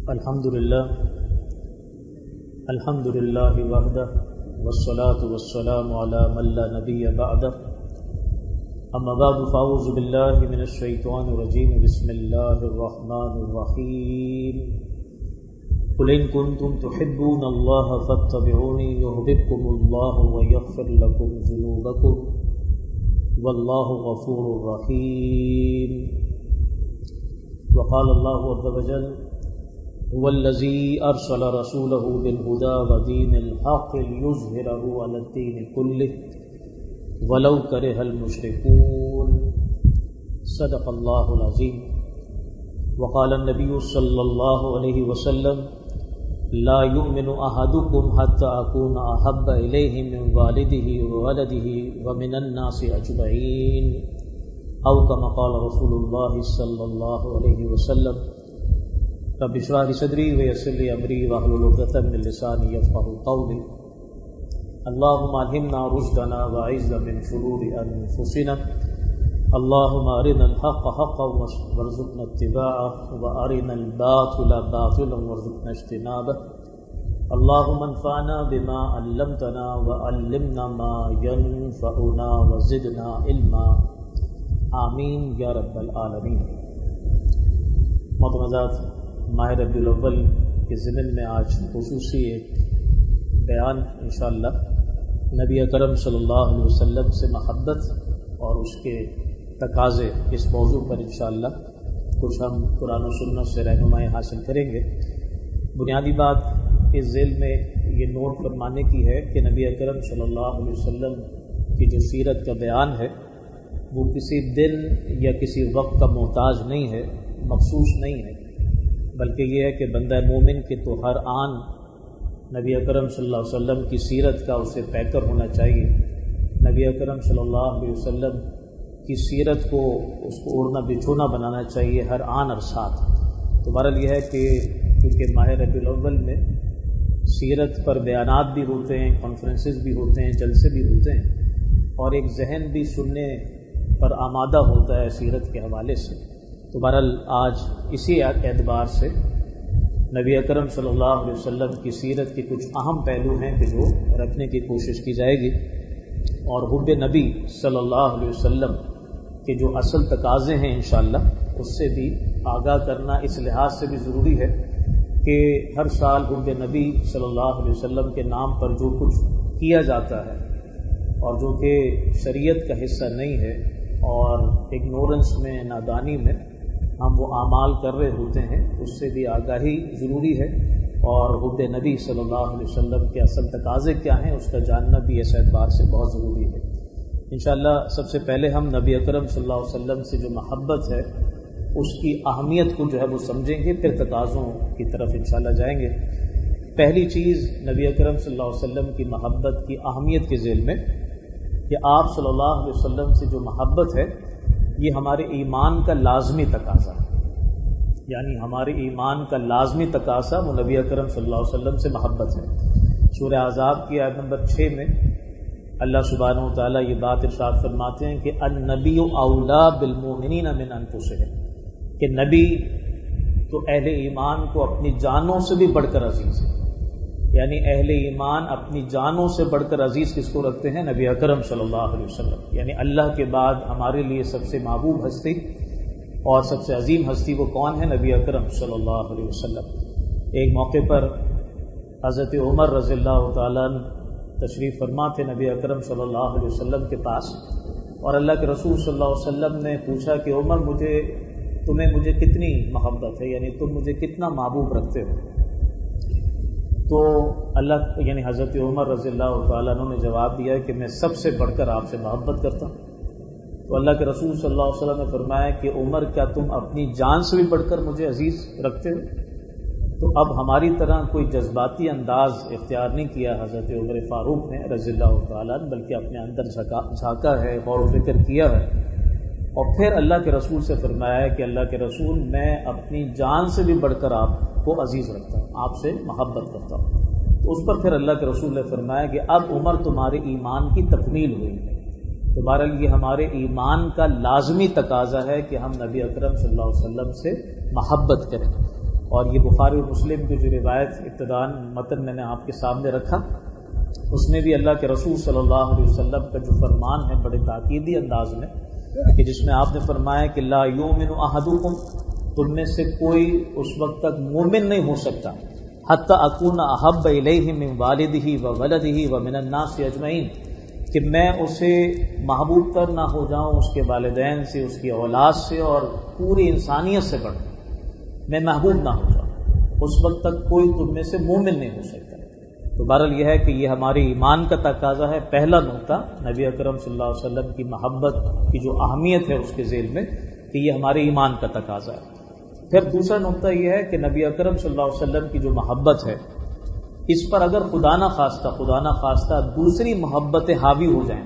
الحمد للہ وحدہ والصلاة والسلام علی من لا نبی بعدہ اما بعد فاعوذ باللہ من الشیطان الرجیم بسم اللہ الرحمن الرحیم قل ان کنتم تحبون اللہ فاتبعونی یحببکم اللہ ویغفر لکم ذنوبکم واللہ غفور رحیم وقال اللہ عز وجل هو الذي أرسل رسوله بالهدى ودين الحق ليظهره على الدين كله ولو كره المشركون صدق الله العظيم وقال النبي صلى الله عليه وسلم لا يؤمن أحدكم حتى أكون أحب إليه من والده وولده ومن الناس أجمعين أو كما قال رسول الله صلى الله عليه وسلم رب اشرح لي صدري ويسر لي امري واحلل عقدة من لساني يفقهوا قولي اللهم الهمنا رشدنا واعذنا من شرور انفسنا اللهم ارنا الحق حقا وارزقنا اتباعه وارنا الباطل باطلا وارزقنا اجتنابه اللهم انفعنا بما علمتنا وعلمنا ما ينفعنا وزدنا علما آمین یا رب العالمین۔ محترمات، ماہ ربیع الاول کے ضمن میں آج خصوصی ایک بیان انشاءاللہ نبی اکرم صلی اللہ علیہ وسلم سے محبت اور اس کے تقاضے اس موضوع پر انشاءاللہ کچھ ہم قرآن و سنت سے رہنمائی حاصل کریں گے۔ بنیادی بات اس ذیل میں یہ نوٹ فرمانے کی ہے کہ نبی اکرم صلی اللہ علیہ وسلم کی جو سیرت کا بیان ہے وہ کسی دن یا کسی وقت کا محتاج نہیں ہے، مخصوص نہیں ہے، بلکہ یہ ہے کہ بندہ مومن کے تو ہر آن نبی اکرم صلی اللہ علیہ وسلم کی سیرت کا اسے پیکر ہونا چاہیے۔ نبی اکرم صلی اللہ علیہ وسلم کی سیرت کو اس کو اوڑھنا بچھونا بنانا چاہیے ہر آن اور ساتھ۔ تو بہرحال یہ ہے کہ کیونکہ ماہ ربیع الاول میں سیرت پر بیانات بھی ہوتے ہیں، کانفرنسز بھی ہوتے ہیں، جلسے بھی ہوتے ہیں، اور ایک ذہن بھی سننے پر آمادہ ہوتا ہے سیرت کے حوالے سے۔ تو بہرحال آج اسی اعتبار سے نبی اکرم صلی اللہ علیہ وسلم کی سیرت کے کچھ اہم پہلو ہیں کہ جو رکھنے کی کوشش کی جائے گی، اور حب نبی صلی اللہ علیہ وسلم کے جو اصل تقاضے ہیں انشاءاللہ اس سے بھی آگاہ کرنا اس لحاظ سے بھی ضروری ہے کہ ہر سال حب نبی صلی اللہ علیہ وسلم کے نام پر جو کچھ کیا جاتا ہے اور جو کہ شریعت کا حصہ نہیں ہے اور اگنورنس میں، نادانی میں ہم وہ اعمال کر رہے ہوتے ہیں، اس سے بھی آگاہی ضروری ہے، اور حب نبی صلی اللہ علیہ وسلم کے اصل تقاضے کیا ہیں اس کا جاننا بھی اس اعتبار سے بہت ضروری ہے۔ انشاءاللہ سب سے پہلے ہم نبی اکرم صلی اللہ علیہ وسلم سے جو محبت ہے اس کی اہمیت کو جو ہے وہ سمجھیں گے، پھر تقاضوں کی طرف انشاءاللہ جائیں گے۔ پہلی چیز نبی اکرم صلی اللہ علیہ وسلم کی محبت کی اہمیت کے ذیل میں کہ آپ صلی اللہ علیہ وسلم سے جو محبت ہے یہ ہمارے ایمان کا لازمی تقاضا ہے، یعنی ہمارے ایمان کا لازمی تقاضا وہ نبی اکرم صلی اللہ علیہ وسلم سے محبت ہے۔ سورہ احزاب کی آیت نمبر 6 میں اللہ سبحانہ وتعالیٰ یہ بات ارشاد فرماتے ہیں کہ النبی اولا بالمؤمنین من انفسہم، کہ نبی تو اہل ایمان کو اپنی جانوں سے بھی بڑھ کر عزیز ہے، یعنی اہل ایمان اپنی جانوں سے بڑھ کر عزیز کس کو رکھتے ہیں؟ نبی اکرم صلی اللہ علیہ وسلم، یعنی اللہ کے بعد ہمارے لیے سب سے محبوب ہستی اور سب سے عظیم ہستی وہ کون ہے؟ نبی اکرم صلی اللہ علیہ وسلم۔ ایک موقع پر حضرت عمر رضی اللہ تعالیٰ تشریف فرما تھے نبی اکرم صلی اللہ علیہ وسلم کے پاس، اور اللہ کے رسول صلی اللہ علیہ وسلم نے پوچھا کہ عمر تمہیں مجھے کتنی محبت ہے، یعنی تم مجھے کتنا محبوب رکھتے ہو؟ تو اللہ یعنی حضرت عمر رضی اللہ تعالیٰ عنہ نے جواب دیا کہ میں سب سے بڑھ کر آپ سے محبت کرتا ہوں۔ تو اللہ کے رسول صلی اللہ علیہ وسلم نے فرمایا کہ عمر کیا تم اپنی جان سے بھی بڑھ کر مجھے عزیز رکھتے ہو؟ تو اب ہماری طرح کوئی جذباتی انداز اختیار نہیں کیا حضرت عمر فاروق نے رضی اللہ تعالیٰ عنہ، بلکہ اپنے اندر جھانکا ہے، غور و فکر کیا ہے، اور پھر اللہ کے رسول سے فرمایا کہ اللہ کے رسول میں اپنی جان سے بھی بڑھ کر آپ کو عزیز رکھتا ہوں، آپ سے محبت کرتا ہوں۔ تو اس پر پھر اللہ کے رسول نے فرمایا کہ اب عمر تمہارے ایمان کی تکمیل ہوئی ہے۔ تو بہرحال یہ ہمارے ایمان کا لازمی تقاضا ہے کہ ہم نبی اکرم صلی اللہ علیہ وسلم سے محبت کریں، اور یہ بخاری اور مسلم کی جو روایت ابتداءً متن میں نے آپ کے سامنے رکھا، اس میں بھی اللہ کے رسول صلی اللہ علیہ وسلم کا جو فرمان ہے بڑے تاکیدی انداز میں، کہ جس میں آپ نے فرمایا کہ لا یؤمن احدکم، تم میں سے کوئی اس وقت تک مومن نہیں ہو سکتا حتی اکون احب الیہ من والدہ وولدہ ومن الناس اجمعین، کہ میں اسے محبوب تر نہ ہو جاؤں اس کے والدین سے، اس کی اولاد سے اور پوری انسانیت سے بڑھ میں محبوب نہ ہو جاؤں، اس وقت تک کوئی تم میں سے مومن نہیں ہو سکتا۔ تو بہرحال یہ ہے کہ یہ ہماری ایمان کا تقاضا ہے۔ پہلا نقطہ نبی اکرم صلی اللہ علیہ وسلم کی محبت کی جو اہمیت ہے اس کے ذیل میں، کہ یہ ہمارے ایمان کا تقاضا ہے۔ پھر دوسرا نقطہ یہ ہے کہ نبی اکرم صلی اللہ علیہ وسلم کی جو محبت ہے، اس پر اگر خدا نہ خواستہ دوسری محبتیں حاوی ہو جائیں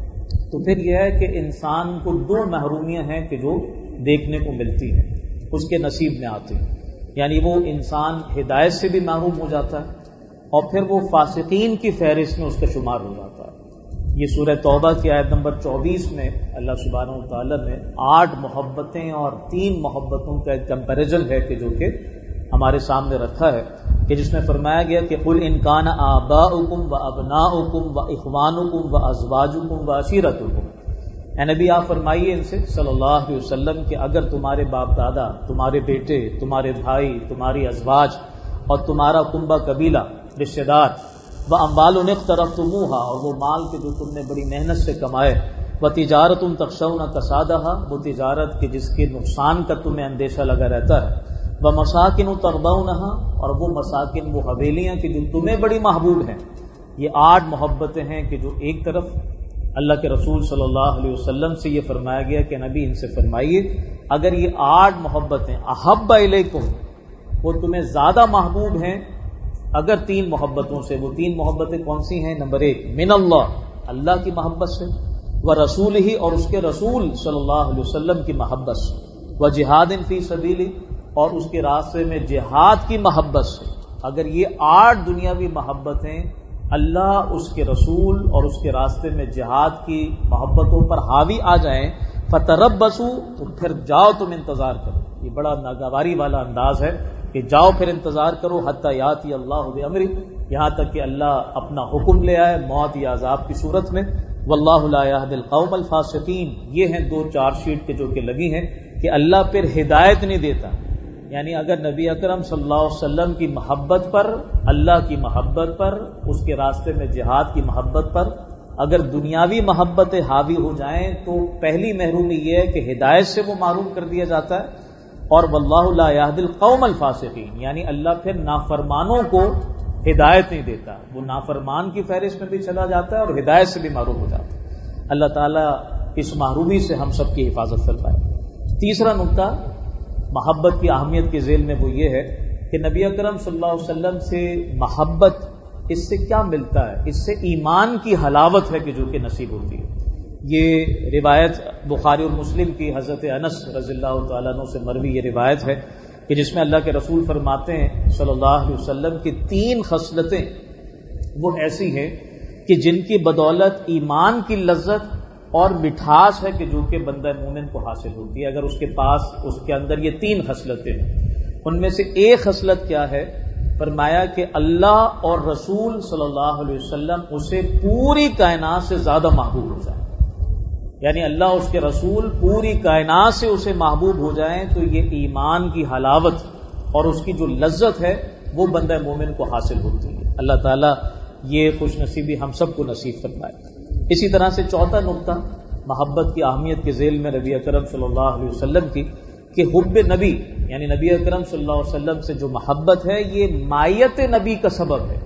تو پھر یہ ہے کہ انسان کو دو محرومیاں ہیں کہ جو دیکھنے کو ملتی ہیں، اس کے نصیب میں آتی ہیں، یعنی وہ انسان ہدایت سے بھی محروم ہو جاتا ہے اور پھر وہ فاسقین کی فہرست میں اس کا شمار ہو جاتا ہے۔ یہ سورہ توبہ کی آیت نمبر 24 میں اللہ سبحانہ و تعالیٰ نے 8 محبتیں اور 3 محبتوں کا ایک کمپیریزن ہے کہ جو کہ ہمارے سامنے رکھا ہے، کہ جس میں فرمایا گیا کہ قل ان کان آباؤکم و ابناؤکم و اخوانکم و ازواجکم و عشیرتکم، اے نبی آپ فرمائیے ان سے صلی اللہ علیہ وسلم کہ اگر تمہارے باپ دادا، تمہارے بیٹے، تمہارے بھائی، تمہاری ازواج اور تمہارا کنبہ قبیلہ رشتہ دار، واموال اقترفتموها، اور وہ مال کے جو تم نے بڑی محنت سے کمائے، وتجارت تخشون کسادها، وہ تجارت کے جس کے نقصان کا تمہیں اندیشہ لگا رہتا ہے، ومساکن ترضونها، اور وہ مساکن، وہ حویلیاں کہ جو تمہیں بڑی محبوب ہیں۔ یہ 8 محبتیں ہیں کہ جو ایک طرف اللہ کے رسول صلی اللہ علیہ وسلم سے یہ فرمایا گیا کہ نبی ان سے فرمائیے اگر یہ 8 محبتیں احب الیکم، وہ تمہیں زیادہ محبوب ہیں اگر 3 محبتوں سے، وہ 3 محبتیں کون سی ہیں؟ نمبر 1 من اللہ کی محبت سے، ورسولہ، اور اس کے رسول صلی اللہ علیہ وسلم کی محبت سے، وجہاد فی سبیلہ، اور اس کے راستے میں جہاد کی محبت سے۔ اگر یہ 8 دنیاوی محبتیں اللہ، اس کے رسول اور اس کے راستے میں جہاد کی محبتوں پر حاوی آ جائیں، فتربصوا، تو پھر جاؤ تم انتظار کرو۔ یہ بڑا ناگواری والا انداز ہے کہ جاؤ پھر انتظار کرو، حتی یاتی اللہ بامرہ، یہاں تک کہ اللہ اپنا حکم لے آئے موت یا عذاب کی صورت میں۔ واللہ لا یہدی القوم الفاسقین، یہ ہیں 2 چارج شیٹ کے جو کہ لگی ہیں کہ اللہ پھر ہدایت نہیں دیتا، یعنی اگر نبی اکرم صلی اللہ علیہ وسلم کی محبت پر، اللہ کی محبت پر، اس کے راستے میں جہاد کی محبت پر اگر دنیاوی محبتیں حاوی ہو جائیں تو پہلی محرومی یہ ہے کہ ہدایت سے وہ محروم کر دیا جاتا ہے، اور واللہ لا یہدی القوم الفاسقین، یعنی اللہ پھر نافرمانوں کو ہدایت نہیں دیتا، وہ نافرمان کی فہرست میں بھی چلا جاتا ہے اور ہدایت سے بھی محروم ہو جاتا ہے۔ اللہ تعالیٰ اس محرومی سے ہم سب کی حفاظت فرمائے۔ تیسرا نقطہ محبت کی اہمیت کے ذیل میں وہ یہ ہے کہ نبی اکرم صلی اللہ علیہ وسلم سے محبت، اس سے کیا ملتا ہے؟ اس سے ایمان کی حلاوت ہے کہ جو کہ نصیب ہوتی ہے۔ یہ روایت بخاری اور مسلم کی حضرت انس رضی اللہ تعالیٰ عنہ سے مروی یہ روایت ہے کہ جس میں اللہ کے رسول فرماتے ہیں صلی اللہ علیہ وسلم کی 3 خصلتیں وہ ایسی ہیں کہ جن کی بدولت ایمان کی لذت اور مٹھاس ہے کہ جو کہ بندہ مومن کو حاصل ہوتی ہے اگر اس کے پاس، اس کے اندر یہ 3 خصلتیں ہیں۔ ان میں سے ایک خصلت کیا ہے؟ فرمایا کہ اللہ اور رسول صلی اللہ علیہ وسلم اسے پوری کائنات سے زیادہ محبوب ہو جائیں، یعنی اللہ اس کے رسول پوری کائنات سے اسے محبوب ہو جائیں تو یہ ایمان کی حلاوت اور اس کی جو لذت ہے وہ بندہ مومن کو حاصل ہوتی ہے۔ اللہ تعالیٰ یہ خوش نصیبی ہم سب کو نصیب فرمائے۔ اسی طرح سے چوتھا نقطہ محبت کی اہمیت کے ذیل میں نبی اکرم صلی اللہ علیہ وسلم کی کہ حب نبی، یعنی نبی اکرم صلی اللہ علیہ وسلم سے جو محبت ہے یہ مائیت نبی کا سبب ہے۔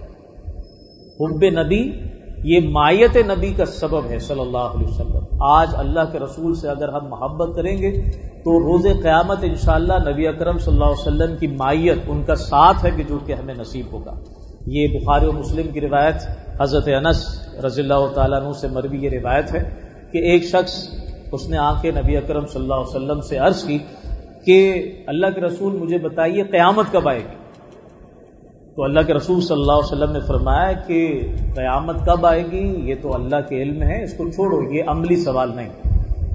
حب نبی یہ مائیت نبی کا سبب ہے صلی اللہ علیہ وسلم۔ آج اللہ کے رسول سے اگر ہم محبت کریں گے تو روز قیامت انشاءاللہ نبی اکرم صلی اللہ علیہ وسلم کی مائیت، ان کا ساتھ ہے کہ جو کہ ہمیں نصیب ہوگا۔ یہ بخاری و مسلم کی روایت حضرت انس رضی اللہ تعالیٰ عنہ سے مروی یہ روایت ہے کہ ایک شخص، اس نے آ کے نبی اکرم صلی اللہ علیہ وسلم سے عرض کی کہ اللہ کے رسول مجھے بتائیے قیامت کب آئے گی؟ تو اللہ کے رسول صلی اللہ علیہ وسلم نے فرمایا کہ قیامت کب آئے گی یہ تو اللہ کے علم ہے، اس کو چھوڑو، یہ عملی سوال نہیں،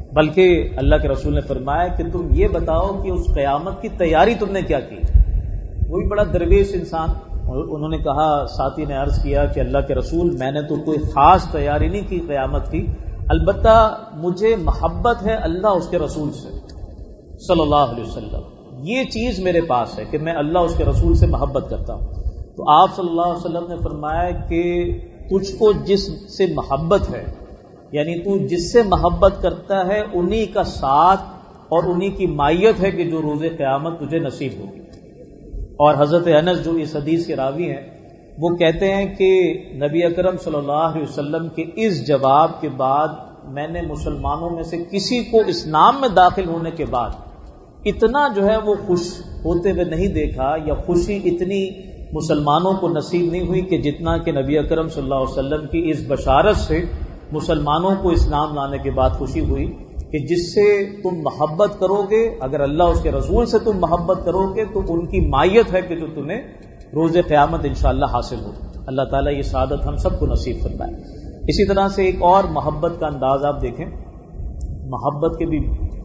بلکہ اللہ کے رسول نے فرمایا کہ تم یہ بتاؤ کہ اس قیامت کی تیاری تم نے کیا کی، وہ بھی بڑا درویش انسان. انہوں نے کہا، ساتھی نے عرض کیا کہ اللہ کے رسول میں نے تو کوئی خاص تیاری نہیں کی قیامت کی، البتہ مجھے محبت ہے اللہ اس کے رسول سے صلی اللہ علیہ وسلم. یہ چیز میرے پاس ہے کہ میں اللہ اس کے رسول سے محبت کرتا ہوں. تو آپ صلی اللہ علیہ وسلم نے فرمایا کہ تجھ کو جس سے محبت ہے، یعنی تو جس سے محبت کرتا ہے انہی کا ساتھ اور انہی کی مائیت ہے کہ جو روز قیامت تجھے نصیب ہوگی. اور حضرت انس جو اس حدیث کے راوی ہیں وہ کہتے ہیں کہ نبی اکرم صلی اللہ علیہ وسلم کے اس جواب کے بعد میں نے مسلمانوں میں سے کسی کو اسلام میں داخل ہونے کے بعد اتنا جو ہے وہ خوش ہوتے ہوئے نہیں دیکھا، یا خوشی اتنی مسلمانوں کو نصیب نہیں ہوئی کہ جتنا کہ نبی اکرم صلی اللہ علیہ وسلم کی اس بشارت سے مسلمانوں کو اسلام لانے کے بعد خوشی ہوئی کہ جس سے تم محبت کرو گے، اگر اللہ اس کے رسول سے تم محبت کرو گے تو ان کی مائیت ہے کہ جو تمہیں روز قیامت انشاءاللہ حاصل ہو. اللہ تعالیٰ یہ سعادت ہم سب کو نصیب فرمائے. اسی طرح سے ایک اور محبت کا انداز آپ دیکھیں، محبت کے بھی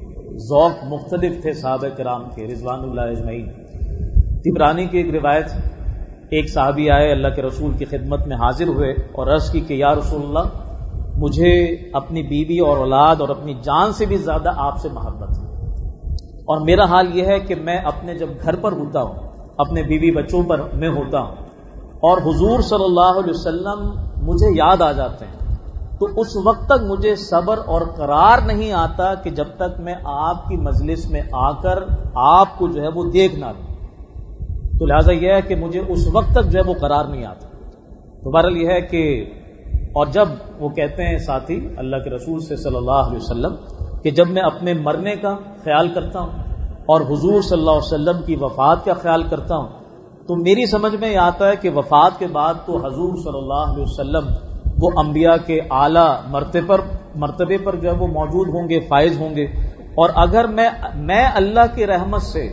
ذوق مختلف تھے صحابہ کرام کے رضوان اللہ اجمعین. طبرانی کی ایک روایت، ایک صحابی آئے اللہ کے رسول کی خدمت میں حاضر ہوئے اور عرض کی کہ یا رسول اللہ، مجھے اپنی بیوی اور اولاد اور اپنی جان سے بھی زیادہ آپ سے محبت ہے، اور میرا حال یہ ہے کہ میں اپنے جب گھر پر ہوتا ہوں، اپنے بیوی بچوں پر میں ہوتا ہوں، اور حضور صلی اللہ علیہ وسلم مجھے یاد آ جاتے ہیں، تو اس وقت تک مجھے صبر اور قرار نہیں آتا کہ جب تک میں آپ کی مجلس میں آ کر آپ کو جو ہے وہ دیکھ نہ لوں. تو لہٰذا یہ ہے کہ مجھے اس وقت تک جو ہے وہ قرار نہیں آتا. تو بہرحال یہ ہے کہ، اور جب وہ کہتے ہیں ساتھی اللہ کے رسول سے صلی اللہ علیہ وسلم کہ جب میں اپنے مرنے کا خیال کرتا ہوں اور حضور صلی اللہ علیہ وسلم کی وفات کا خیال کرتا ہوں تو میری سمجھ میں یہ آتا ہے کہ وفات کے بعد تو حضور صلی اللہ علیہ وسلم وہ انبیاء کے اعلیٰ مرتبے پر جو ہے وہ موجود ہوں گے، فائز ہوں گے. اور اگر میں اللہ کی رحمت سے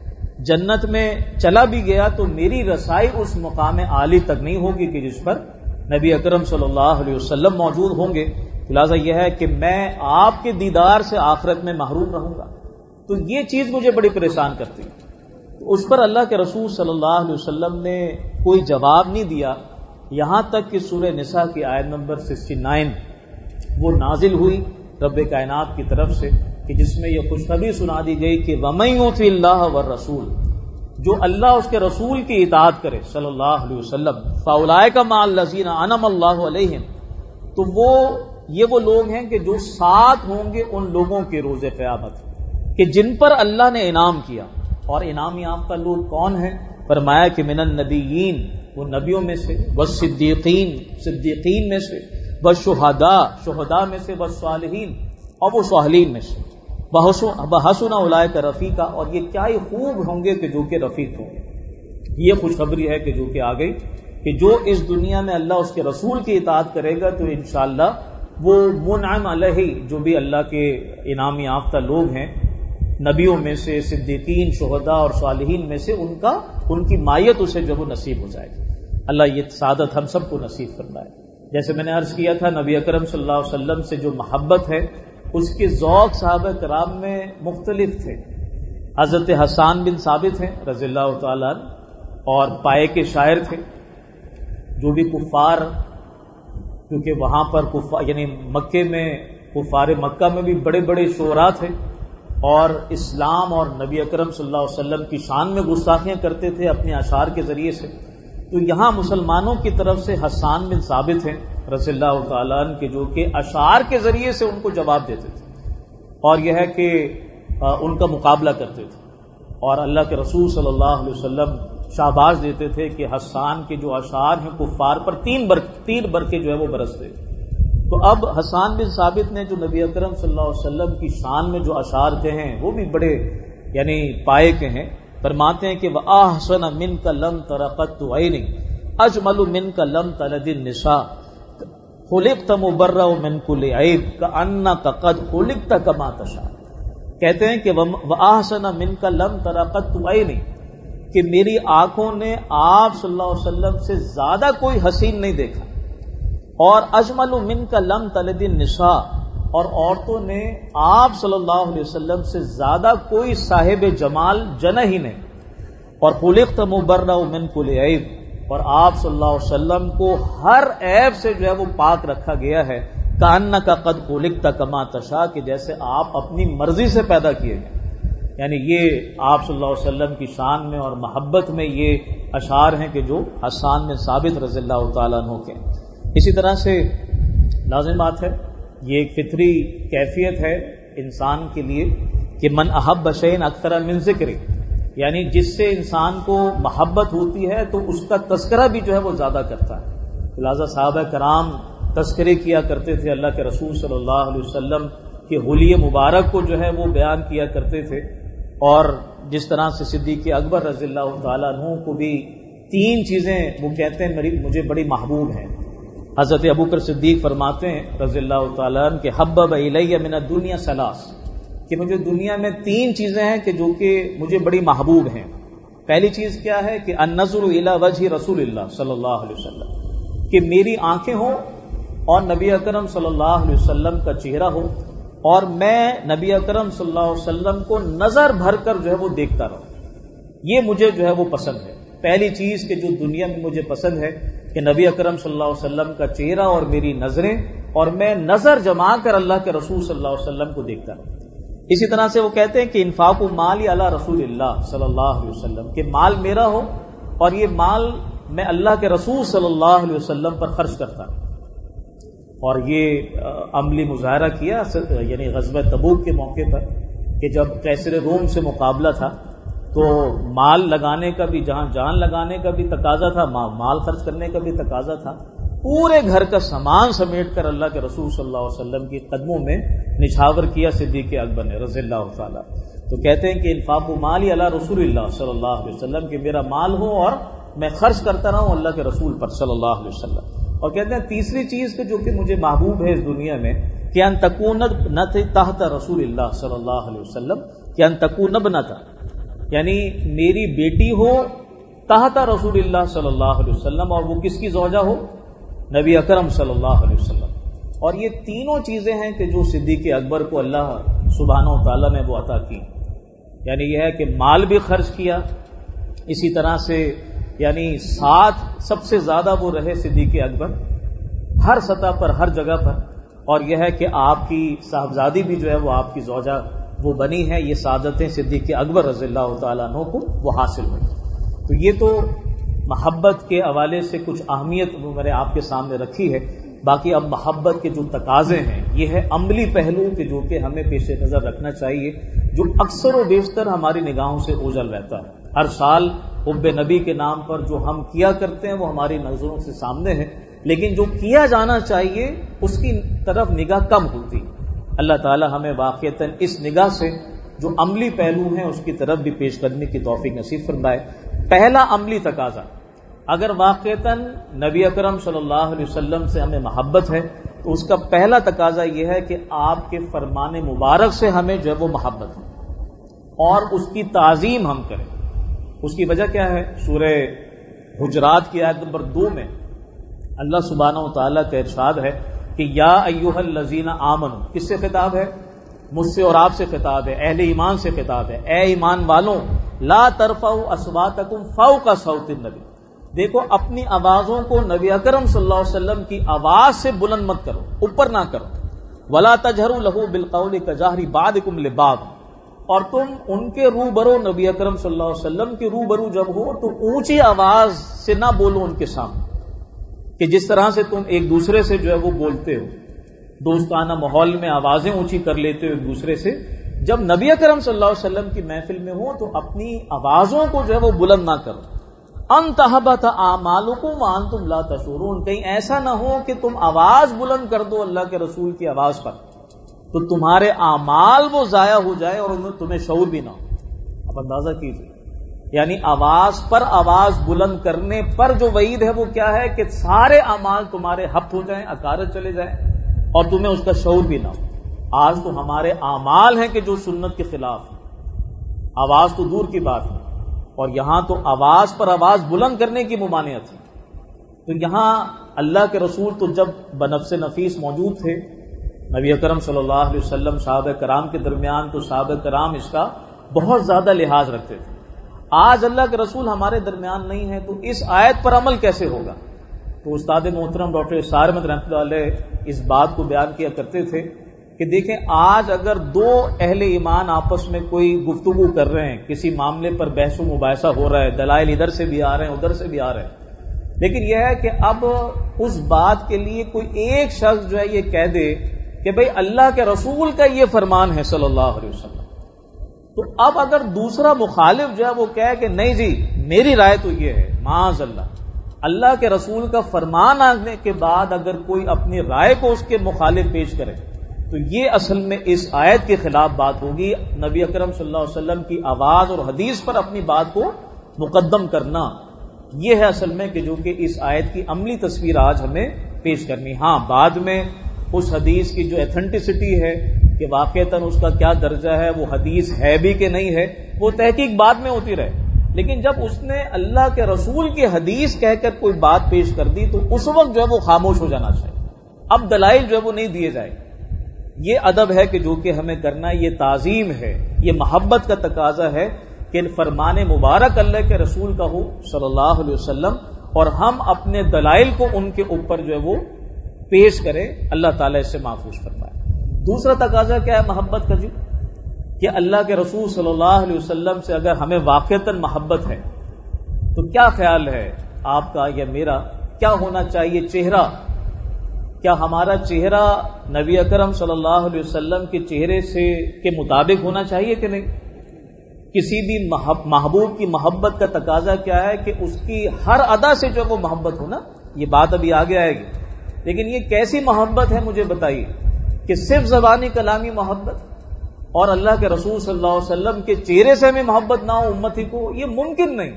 جنت میں چلا بھی گیا تو میری رسائی اس مقام عالی تک نہیں ہوگی کہ جس پر نبی اکرم صلی اللہ علیہ وسلم موجود ہوں گے. لہٰذا یہ ہے کہ میں آپ کے دیدار سے آخرت میں محروم رہوں گا. تو یہ چیز مجھے بڑی پریشان کرتی ہے. تو اس پر اللہ کے رسول صلی اللہ علیہ وسلم نے کوئی جواب نہیں دیا، یہاں تک کہ سورہ نساء کی آیت نمبر 69 وہ نازل ہوئی رب کائنات کی طرف سے کہ جس میں یہ خوشخبری سنا دی گئی کہ وَمَن يُطِعِ اللَّهَ وَالرَّسُولَ، جو اللہ اس کے رسول کی اطاعت کرے صلی اللہ علیہ وسلم، فَأُولَٰئِكَ مَعَ الَّذِينَ أَنْعَمَ اللَّهُ عَلَيْهِمْ، تو یہ وہ لوگ ہیں کہ جو ساتھ ہوں گے ان لوگوں کے روز قیامت کہ جن پر اللہ نے انعام کیا. اور انعام یافتہ لوگ کون ہیں؟ فرمایا کہ من النبیین، وہ نبیوں میں سے، والصدیقین، صدیقین میں سے، والشہداء، شہداء میں سے، والصالحین، اور وہ صالحین میں سے، وحسن اولئک رفیقا، اور یہ کیا ہی خوب ہوں گے کہ جو کہ رفیق ہوں گے. یہ خوشخبری ہے کہ جو کہ آ گئی کہ جو اس دنیا میں اللہ اس کے رسول کی اطاعت کرے گا تو انشاءاللہ وہ منعم علیہ، جو بھی اللہ کے انعام یافتہ لوگ ہیں نبیوں میں سے، صدیقین، شہداء اور صالحین میں سے، ان کی مائیت اسے جو وہ نصیب ہو جائے گی. اللہ یہ سعادت ہم سب کو نصیب فرمائے. جیسے میں نے عرض کیا تھا نبی اکرم صلی اللہ علیہ وسلم سے جو محبت ہے اس کے ذوق صحابہ کرام میں مختلف تھے. حضرت حسان بن ثابت ہیں رضی اللہ تعالیٰ عنہ، اور پائے کے شاعر تھے. جو بھی کفار، کیونکہ وہاں پر کفار یعنی مکے میں کفار مکہ میں بھی بڑے بڑے شعراء تھے اور اسلام اور نبی اکرم صلی اللہ علیہ وسلم کی شان میں گستاخیاں کرتے تھے اپنے اشعار کے ذریعے سے. تو یہاں مسلمانوں کی طرف سے حسان بن ثابت ہیں رضی اللہ تعالیٰ عنہ کے جو کہ اشعار کے ذریعے سے ان کو جواب دیتے تھے اور یہ ہے کہ ان کا مقابلہ کرتے تھے. اور اللہ کے رسول صلی اللہ علیہ وسلم شاباش دیتے تھے کہ حسان کے جو اشعار ہیں کفار پر تین برقے جو ہے وہ برستے. تو اب حسان بن ثابت نے جو نبی اکرم صلی اللہ علیہ وسلم کی شان میں جو اشعار کہے ہیں وہ بھی بڑے یعنی پائے کے ہیں. فرماتے ہیں کہ وَأَحْسَنَ مِنْكَ لَمْ تَرَ قَطُّ عَيْنٍ أَجْمَلُ مِنْكَ لَمْ تَلِدِ النِّسَاءُ خُلِقْتَ مُبَرَّأً مِنْ كُلِّ عَيْبٍ كَأَنَّكَ قَدْ خُلِقْتَ كَمَا تَشَاءُ. کہتے ہیں کہ وَأَحْسَنَ مِنْكَ لَمْ تَرَ قَطُّ عَيْنٍ، کہ میری آنکھوں نے آپ صلی اللہ علیہ وسلم سے زیادہ کوئی حسین نہیں دیکھا. اور اجمل منک لم تلد النساء، اور عورتوں نے آپ صلی اللہ علیہ وسلم سے زیادہ کوئی صاحب جمال جنا ہی نہیں. اور خلقت مبرأ من کل عیب، اور آپ صلی اللہ علیہ وسلم کو ہر عیب سے جو ہے وہ پاک رکھا گیا ہے، کأنک قد خلقت کما تشاء، کہ جیسے آپ اپنی مرضی سے پیدا کیے گئے. یعنی یہ آپ صلی اللہ علیہ وسلم کی شان میں اور محبت میں یہ اشعار ہیں کہ جو حسان بن ثابت رضی اللہ تعالیٰ عنہ کے. اسی طرح سے لازم بات ہے، یہ ایک فطری کیفیت ہے انسان کے لیے کہ من احب شیئا اکثر من ذکر، یعنی جس سے انسان کو محبت ہوتی ہے تو اس کا تذکرہ بھی جو ہے وہ زیادہ کرتا ہے. لہذا صحابہ کرام تذکرے کیا کرتے تھے، اللہ کے رسول صلی اللہ علیہ وسلم کے حلیے مبارک کو جو ہے وہ بیان کیا کرتے تھے. اور جس طرح سے صدیق اکبر رضی اللہ تعالیٰ عنہ کو بھی 3 چیزیں وہ کہتے ہیں مجھے بڑی محبوب ہیں. حضرت ابوبکر صدیق فرماتے ہیں رضی اللہ تعالیٰ عنہ کہ حبب الی من الدنیا ثلاث، کہ مجھے دنیا میں 3 چیزیں ہیں کہ جو کہ مجھے بڑی محبوب ہیں. پہلی چیز کیا ہے کہ النظر الی وجہ رسول اللہ صلی اللہ علیہ وسلم، کہ میری آنکھیں ہوں اور نبی اکرم صلی اللہ علیہ وسلم کا چہرہ ہو، اور میں نبی اکرم صلی اللہ علیہ وسلم کو نظر بھر کر جو ہے وہ دیکھتا رہوں. یہ مجھے جو ہے وہ پسند ہے. پہلی چیز کہ جو دنیا میں مجھے پسند ہے کہ نبی اکرم صلی اللہ علیہ وسلم کا چہرہ اور میری نظریں، اور میں نظر جما کر اللہ کے رسول صلی اللہ علیہ وسلم کو دیکھتا رہوں. اسی طرح سے وہ کہتے ہیں کہ انفاق مالی علی رسول اللہ صلی اللہ علیہ وسلم، کہ مال میرا ہو اور یہ مال میں اللہ کے رسول صلی اللہ علیہ وسلم پر خرچ کرتا ہوں. اور یہ عملی مظاہرہ کیا یعنی غزوہ تبوک کے موقع پر کہ جب قیصر روم سے مقابلہ تھا تو مال لگانے کا بھی، جہاں جان لگانے کا بھی تقاضا تھا، مال خرچ کرنے کا بھی تقاضا تھا. پورے گھر کا سامان سمیٹ کر اللہ کے رسول صلی اللہ علیہ وسلم کی قدموں میں نچھاور کیا صدیق اکبر نے رضی اللہ تعالیٰ. تو کہتے ہیں کہ انفاق مالی علی رسول اللہ صلی اللہ علیہ وسلم، کہ میرا مال ہو اور میں خرچ کرتا رہوں اللہ کے رسول پر صلی اللہ علیہ وسلم. اور کہتے ہیں تیسری چیز کہ جو کہ مجھے محبوب ہے اس دنیا میں کہ ان تکون تحت رسول اللہ صلی اللہ علیہ وسلم، کہ ان تکون ابنتا، یعنی میری بیٹی ہو تحت رسول اللہ صلی اللہ علیہ وسلم، اور وہ کس کی زوجہ ہو؟ نبی اکرم صلی اللہ علیہ وسلم. اور یہ تینوں چیزیں ہیں کہ جو صدیق اکبر کو اللہ سبحانہ و تعالیٰ نے وہ عطا کی. یعنی یہ ہے کہ مال بھی خرچ کیا، اسی طرح سے یعنی ساتھ سب سے زیادہ وہ رہے صدیق اکبر ہر سطح پر، ہر جگہ پر. اور یہ ہے کہ آپ کی صاحبزادی بھی جو ہے وہ آپ کی زوجہ وہ بنی ہے. یہ سعادتیں صدیق اکبر رضی اللہ تعالیٰ عنہ کو وہ حاصل ہوئی. تو یہ تو محبت کے حوالے سے کچھ اہمیت میں نے آپ کے سامنے رکھی ہے. باقی اب محبت کے جو تقاضے ہیں یہ ہے عملی پہلو کہ جو کہ ہمیں پیش نظر رکھنا چاہیے، جو اکثر و بیشتر ہماری نگاہوں سے اوجھل رہتا ہے. ہر سال حب نبی کے نام پر جو ہم کیا کرتے ہیں وہ ہماری نظروں سے سامنے ہے، لیکن جو کیا جانا چاہیے اس کی طرف نگاہ کم ہوتی. اللہ تعالی ہمیں واقعتاً اس نگاہ سے جو عملی پہلو ہیں اس کی طرف بھی پیش کرنے کی توفیق نصیب فرمائے. پہلا عملی تقاضا، اگر واقعتاً نبی اکرم صلی اللہ علیہ وسلم سے ہمیں محبت ہے تو اس کا پہلا تقاضا یہ ہے کہ آپ کے فرمان مبارک سے ہمیں جو ہے وہ محبت ہے اور اس کی تعظیم ہم کریں. اس کی وجہ کیا ہے؟ سورہ حجرات کی آیت نمبر 2 میں اللہ سبحانہ و تعالیٰ کا ارشاد ہے کہ یا ایھا الذین آمنوا، کس سے خطاب ہے؟ مجھ سے اور آپ سے خطاب ہے، اہل ایمان سے خطاب ہے. اے ایمان والوں، لا ترفعوا اصواتکم فوق صوت النبی، دیکھو اپنی آوازوں کو نبی اکرم صلی اللہ علیہ وسلم کی آواز سے بلند مت کرو، اوپر نہ کرو. ولا تجہروا لہ بالقول کجہر بعضکم لبعض، اور تم ان کے روبرو نبی اکرم صلی اللہ علیہ وسلم کے روبرو جب ہو تو اونچی آواز سے نہ بولو ان کے سامنے، کہ جس طرح سے تم ایک دوسرے سے جو ہے وہ بولتے ہو، دوستانہ ماحول میں آوازیں اونچی کر لیتے ہو ایک دوسرے سے. جب نبی اکرم صلی اللہ علیہ وسلم کی محفل میں ہو تو اپنی آوازوں کو جو ہے وہ بلند نہ کرو. ان تحبط اعمالکم وانتم لا تشعرون، کہیں ایسا نہ ہو کہ تم آواز بلند کر دو اللہ کے رسول کی آواز پر تو تمہارے اعمال وہ ضائع ہو جائے اور ان میں تمہیں شعور بھی نہ ہو. اب اندازہ کیجیے، یعنی آواز پر آواز بلند کرنے پر جو وعید ہے وہ کیا ہے کہ سارے اعمال تمہارے ہپ ہو جائیں، اکارت چلے جائیں اور تمہیں اس کا شعور بھی نہ ہو. آج تو ہمارے اعمال ہیں کہ جو سنت کے خلاف ہیں، آواز تو دور کی بات ہے، اور یہاں تو آواز پر آواز بلند کرنے کی ممانعت ہے. تو یہاں اللہ کے رسول تو جب بنفس نفیس موجود تھے، نبی اکرم صلی اللہ علیہ وسلم صحابہ کرام کے درمیان، تو صحابہ کرام اس کا بہت زیادہ لحاظ رکھتے تھے. آج اللہ کے رسول ہمارے درمیان نہیں ہے تو اس آیت پر عمل کیسے ہوگا؟ تو استاد محترم ڈاکٹر اسرار احمد رحمۃ اللہ علیہ اس بات کو بیان کیا کرتے تھے کہ دیکھیں آج اگر دو اہل ایمان آپس میں کوئی گفتگو کر رہے ہیں، کسی معاملے پر بحث و مباحثہ ہو رہا ہے، دلائل ادھر سے بھی آ رہے ہیں ادھر سے بھی آ رہے ہیں، لیکن یہ ہے کہ اب اس بات کے لیے کوئی ایک شخص جو ہے یہ کہہ دے کہ بھئی اللہ کے رسول کا یہ فرمان ہے صلی اللہ علیہ وسلم، تو اب اگر دوسرا مخالف جو ہے وہ کہے کہ نہیں جی میری رائے تو یہ ہے، معاذ اللہ کے رسول کا فرمان آنے کے بعد اگر کوئی اپنی رائے کو اس کے مخالف پیش کرے تو یہ اصل میں اس آیت کے خلاف بات ہوگی۔ نبی اکرم صلی اللہ علیہ وسلم کی آواز اور حدیث پر اپنی بات کو مقدم کرنا، یہ ہے اصل میں کہ جو کہ اس آیت کی عملی تصویر آج ہمیں پیش کرنی۔ ہاں بعد میں اس حدیث کی جو ایتھنٹسٹی ہے کہ واقعتاً اس کا کیا درجہ ہے، وہ حدیث ہے بھی کہ نہیں ہے، وہ تحقیق بعد میں ہوتی رہے، لیکن جب اس نے اللہ کے رسول کی حدیث کہہ کر کوئی بات پیش کر دی تو اس وقت جو ہے وہ خاموش ہو جانا چاہیے، اب دلائل جو ہے وہ نہیں دیے جائے۔ یہ ادب ہے کہ جو کہ ہمیں کرنا ہے، یہ تعظیم ہے، یہ محبت کا تقاضا ہے کہ فرمان مبارک اللہ کے رسول کا ہو صلی اللہ علیہ وسلم اور ہم اپنے دلائل کو ان کے اوپر جو ہے وہ پیش کریں، اللہ تعالیٰ اس سے محفوظ فرمائے۔ دوسرا تقاضا کیا ہے محبت کا جی؟ کہ اللہ کے رسول صلی اللہ علیہ وسلم سے اگر ہمیں واقعتاً محبت ہے تو کیا خیال ہے آپ کا یا میرا، کیا ہونا چاہیے چہرہ؟ کیا ہمارا چہرہ نبی اکرم صلی اللہ علیہ وسلم کے چہرے سے کے مطابق ہونا چاہیے کہ نہیں؟ کسی بھی محبوب کی محبت کا تقاضا کیا ہے کہ اس کی ہر ادا سے جو وہ محبت ہو نا، یہ بات ابھی آگے آئے گی، لیکن یہ کیسی محبت ہے مجھے بتائیے کہ صرف زبانی کلامی محبت اور اللہ کے رسول صلی اللہ علیہ وسلم کے چہرے سے ہمیں محبت نہ ہو امتی کو، یہ ممکن نہیں۔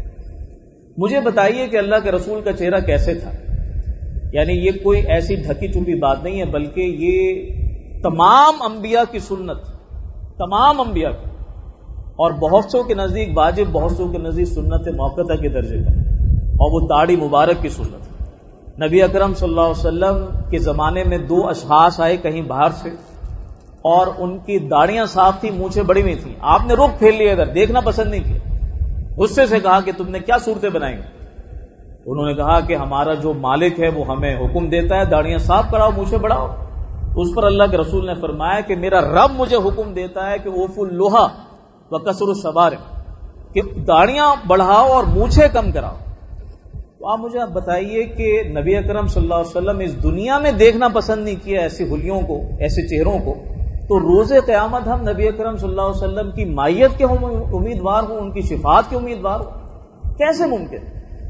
مجھے بتائیے کہ اللہ کے رسول کا چہرہ کیسے تھا؟ یعنی یہ کوئی ایسی ڈھکی چھپی بات نہیں ہے، بلکہ یہ تمام انبیاء کی سنت، تمام انبیاء کی، اور بہت سو کے نزدیک واجب، بہت سو کے نزدیک سنت موقتہ کے درجے کا، اور وہ داڑھی مبارک کی سنت۔ نبی اکرم صلی اللہ علیہ وسلم کے زمانے میں دو اشخاص آئے کہیں باہر سے اور ان کی داڑیاں صاف تھی، مونچھیں بڑی ہوئی تھیں، آپ نے رخ پھیر لیا ادھر، دیکھنا پسند نہیں کیا، غصے سے کہا کہ تم نے کیا صورتیں بنائی؟ انہوں نے کہا کہ ہمارا جو مالک ہے وہ ہمیں حکم دیتا ہے داڑیاں صاف کراؤ، مونچھیں بڑھاؤ۔ اس پر اللہ کے رسول نے فرمایا کہ میرا رب مجھے حکم دیتا ہے کہ اوفوا اللحى وقصروا الشوارب، کہ داڑیاں بڑھاؤ اور مونچھیں کم کراؤ۔ تو آپ مجھے بتائیے کہ نبی اکرم صلی اللہ علیہ وسلم اس دنیا میں دیکھنا پسند نہیں کیا ایسی حلیوں کو، ایسے چہروں کو، تو روز قیامت ہم نبی اکرم صلی اللہ علیہ وسلم کی مائیت کے امیدوار ہوں، ان کی شفاعت کے امیدوار ہوں؟ کیسے ممکن؟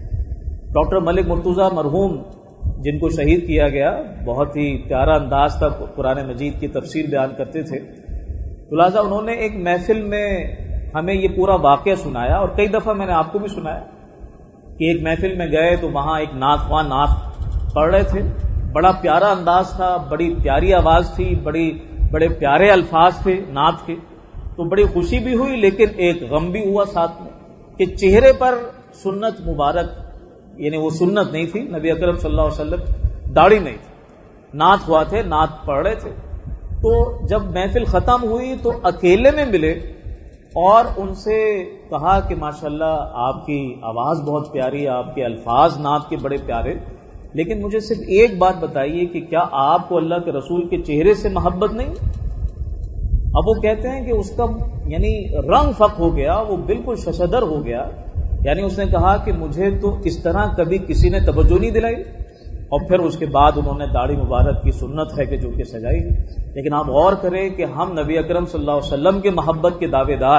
ڈاکٹر ملک مرتضیٰ مرحوم جن کو شہید کیا گیا، بہت ہی پیارا انداز تھا قرآن مجید کی تفسیر بیان کرتے تھے، خلاصہ انہوں نے ایک محفل میں ہمیں یہ پورا واقعہ سنایا، اور کئی دفعہ میں نے آپ کو بھی سنایا کہ ایک محفل میں گئے تو وہاں ایک نعت خواں نعت پڑھ رہے تھے، بڑا پیارا انداز تھا، بڑی پیاری آواز تھی، بڑے پیارے الفاظ تھے نعت کے، تو بڑی خوشی بھی ہوئی لیکن ایک غم بھی ہوا ساتھ میں کہ چہرے پر سنت مبارک، یعنی وہ سنت نہیں تھی، نبی اکرم صلی اللہ علیہ وسلم داڑھی نہیں تھی، نعت خواں تھے، نعت پڑھ رہے تھے۔ تو جب محفل ختم ہوئی تو اکیلے میں ملے اور ان سے کہا کہ ماشاءاللہ آپ کی آواز بہت پیاری، آپ کے الفاظ نعت کے بڑے پیارے، لیکن مجھے صرف ایک بات بتائیے کہ کیا آپ کو اللہ کے رسول کے چہرے سے محبت نہیں؟ اب وہ کہتے ہیں کہ اس کا یعنی رنگ فق ہو گیا، وہ بالکل ششدر ہو گیا، یعنی اس نے کہا کہ مجھے تو اس طرح کبھی کسی نے توجہ نہیں دلائی، اور پھر اس کے بعد انہوں نے داڑھی مبارک کی سنت ہے کہ جو کہ سجائی۔ لیکن آپ غور کریں کہ ہم نبی اکرم صلی اللہ علیہ وسلم کے محبت کے دعوے دار،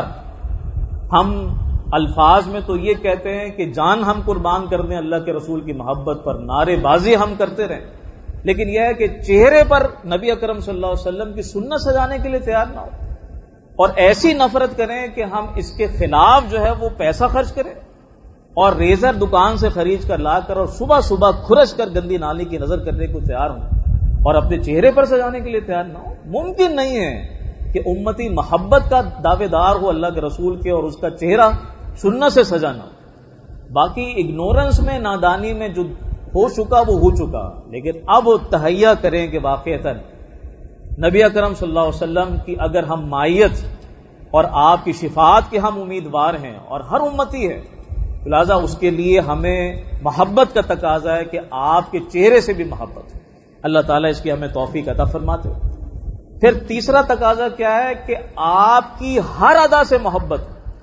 ہم الفاظ میں تو یہ کہتے ہیں کہ جان ہم قربان کر دیں اللہ کے رسول کی محبت پر، نعرے بازی ہم کرتے رہیں، لیکن یہ ہے کہ چہرے پر نبی اکرم صلی اللہ علیہ وسلم کی سنت سجانے کے لیے تیار نہ ہو، اور ایسی نفرت کریں کہ ہم اس کے خلاف جو ہے وہ پیسہ خرچ کریں اور ریزر دکان سے خرید کر لا کر اور صبح صبح کھرچ کر گندی نالی کی نظر کرنے کو تیار ہوں اور اپنے چہرے پر سجانے کے لیے تیار نہ ہو۔ ممکن نہیں ہے کہ امتی محبت کا دعوے دار ہو اللہ کے رسول کے اور اس کا چہرہ سنت سے سجانا ہو۔ باقی اگنورنس میں، نادانی میں جو ہو چکا وہ ہو چکا، لیکن اب تہیہ کریں کہ واقعتاً نبی اکرم صلی اللہ علیہ وسلم کی اگر ہم مائیت اور آپ کی شفاعت کے ہم امیدوار ہیں اور ہر امتی ہے، لہذا اس کے لیے ہمیں محبت کا تقاضا ہے کہ آپ کے چہرے سے بھی محبت ہو۔ اللہ تعالیٰ اس کی ہمیں توفیق عطا فرماتے۔ پھر تیسرا تقاضا کیا ہے کہ آپ کی ہر ادا سے محبت،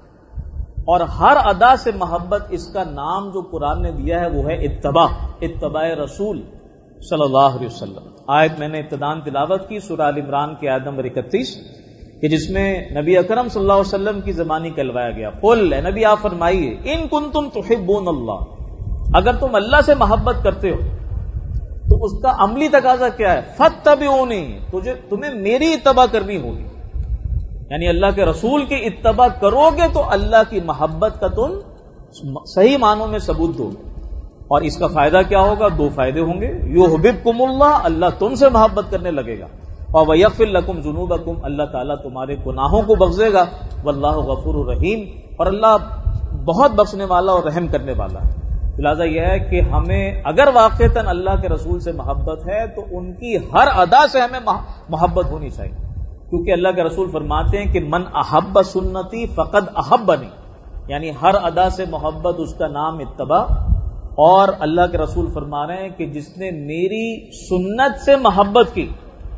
اور ہر ادا سے محبت اس کا نام جو قرآن نے دیا ہے وہ ہے اتباع رسول صلی اللہ علیہ وسلم۔ آیت میں نے ابتداءً تلاوت کی سورہ ال عمران کی آیت نمبر 31 کہ جس میں نبی اکرم صلی اللہ علیہ وسلم کی زبانی کہلوایا گیا، قل، اے نبی آپ فرمائیے، ان کنتم تحبون اللہ، اگر تم اللہ سے محبت کرتے ہو تو اس کا عملی تقاضا کیا ہے؟ فاتبعونی، تمہیں میری اتباع کرنی ہوگی، یعنی اللہ کے رسول کی اتباع کرو گے تو اللہ کی محبت کا تم صحیح معنوں میں ثبوت دو گے۔ اور اس کا فائدہ کیا ہوگا؟ دو فائدے ہوں گے، یحببکم اللہ، اللہ تم سے محبت کرنے لگے گا، اور ویغفر لکم ذنوبکم، اللہ تعالیٰ تمہارے گناہوں کو بخشے گا، واللہ غفور رحیم، اور اللہ بہت بخشنے والا اور رحم کرنے والا ہے۔ لہٰذا یہ ہے کہ ہمیں اگر واقعتاً اللہ کے رسول سے محبت ہے تو ان کی ہر ادا سے ہمیں محبت ہونی چاہیے، کیونکہ اللہ کے رسول فرماتے ہیں کہ من احب سنتی فقد احبنی، یعنی ہر ادا سے محبت اس کا نام اتباع۔ اور اللہ کے رسول فرما رہے ہیں کہ جس نے میری سنت سے محبت کی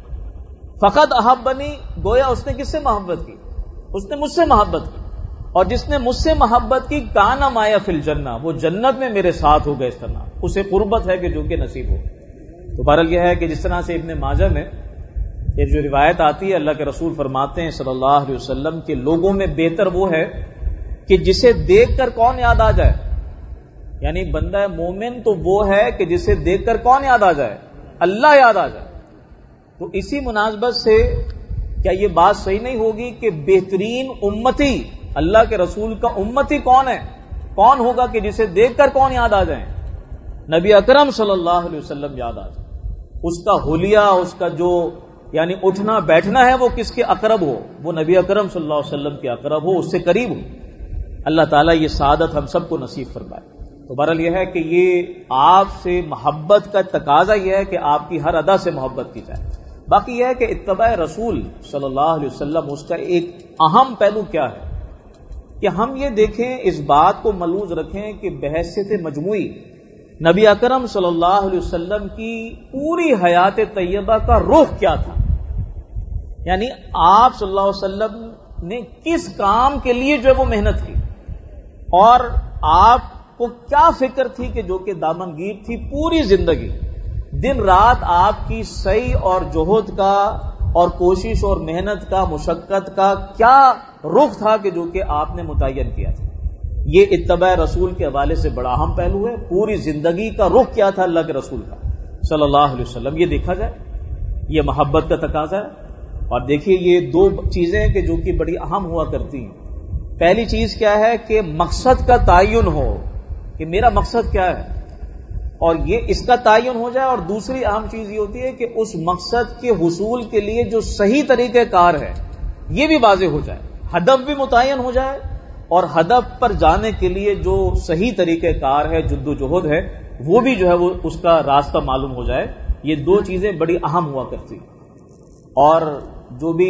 فقد احبنی، گویا اس نے کس سے محبت کی؟ اس نے مجھ سے محبت کی، اور جس نے مجھ سے محبت کی کان مایا فی الجنہ، وہ جنت میں میرے ساتھ ہو گئے، اس طرح اسے قربت ہے کہ جو کہ نصیب ہو۔ تو بہرحال یہ ہے کہ جس طرح سے ابن ماجہ میں یہ جو روایت آتی ہے، اللہ کے رسول فرماتے ہیں صلی اللہ علیہ وسلم کہ لوگوں میں بہتر وہ ہے کہ جسے دیکھ کر کون یاد آ جائے، یعنی بندہ مومن تو وہ ہے کہ جسے دیکھ کر کون یاد آ جائے؟ اللہ یاد آ جائے۔ تو اسی مناسبت سے کیا یہ بات صحیح نہیں ہوگی کہ بہترین امتی اللہ کے رسول کا امتی کون ہے؟ کون ہوگا کہ جسے دیکھ کر کون یاد آ جائیں؟ نبی اکرم صلی اللہ علیہ وسلم یاد آ جائے، اس کا حلیہ، اس کا جو یعنی اٹھنا بیٹھنا ہے وہ کس کے اقرب ہو؟ وہ نبی اکرم صلی اللہ علیہ وسلم کے اقرب ہو، اس سے قریب ہو۔ اللہ تعالیٰ یہ سعادت ہم سب کو نصیب فرمائے۔ تو بہرحال یہ ہے کہ یہ آپ سے محبت کا تقاضا یہ ہے کہ آپ کی ہر ادا سے محبت کی جائے۔ باقی یہ ہے کہ اتباع رسول صلی اللہ علیہ وسلم اس کا ایک اہم پہلو کیا ہے کہ ہم یہ دیکھیں، اس بات کو ملحوظ رکھیں کہ بحیثیت مجموعی نبی اکرم صلی اللہ علیہ وسلم کی پوری حیات طیبہ کا رخ کیا تھا، یعنی آپ صلی اللہ علیہ وسلم نے کس کام کے لیے جو ہے وہ محنت کی، اور آپ کو کیا فکر تھی کہ جو کہ دامنگیر تھی پوری زندگی، دن رات آپ کی سعی اور جہد کا اور کوشش اور محنت کا، مشقت کا کیا رخ تھا کہ جو کہ آپ نے متعین کیا تھا۔ یہ اتباع رسول کے حوالے سے بڑا اہم پہلو ہے، پوری زندگی کا رخ کیا تھا اللہ کے رسول کا صلی اللہ علیہ وسلم، یہ دیکھا جائے، یہ محبت کا تقاضا ہے۔ اور دیکھیے یہ دو چیزیں کہ جو کہ بڑی اہم ہوا کرتی ہیں۔ پہلی چیز کیا ہے کہ مقصد کا تعین ہو کہ میرا مقصد کیا ہے، اور یہ اس کا تعین ہو جائے، اور دوسری اہم چیز یہ ہوتی ہے کہ اس مقصد کے حصول کے لیے جو صحیح طریقہ کار ہے یہ بھی واضح ہو جائے، ہدف بھی متعین ہو جائے، اور ہدف پر جانے کے لیے جو صحیح طریقہ کار ہے، جد و جہد ہے، وہ بھی جو ہے وہ اس کا راستہ معلوم ہو جائے۔ یہ دو چیزیں بڑی اہم ہوا کرتی ہیں، اور جو بھی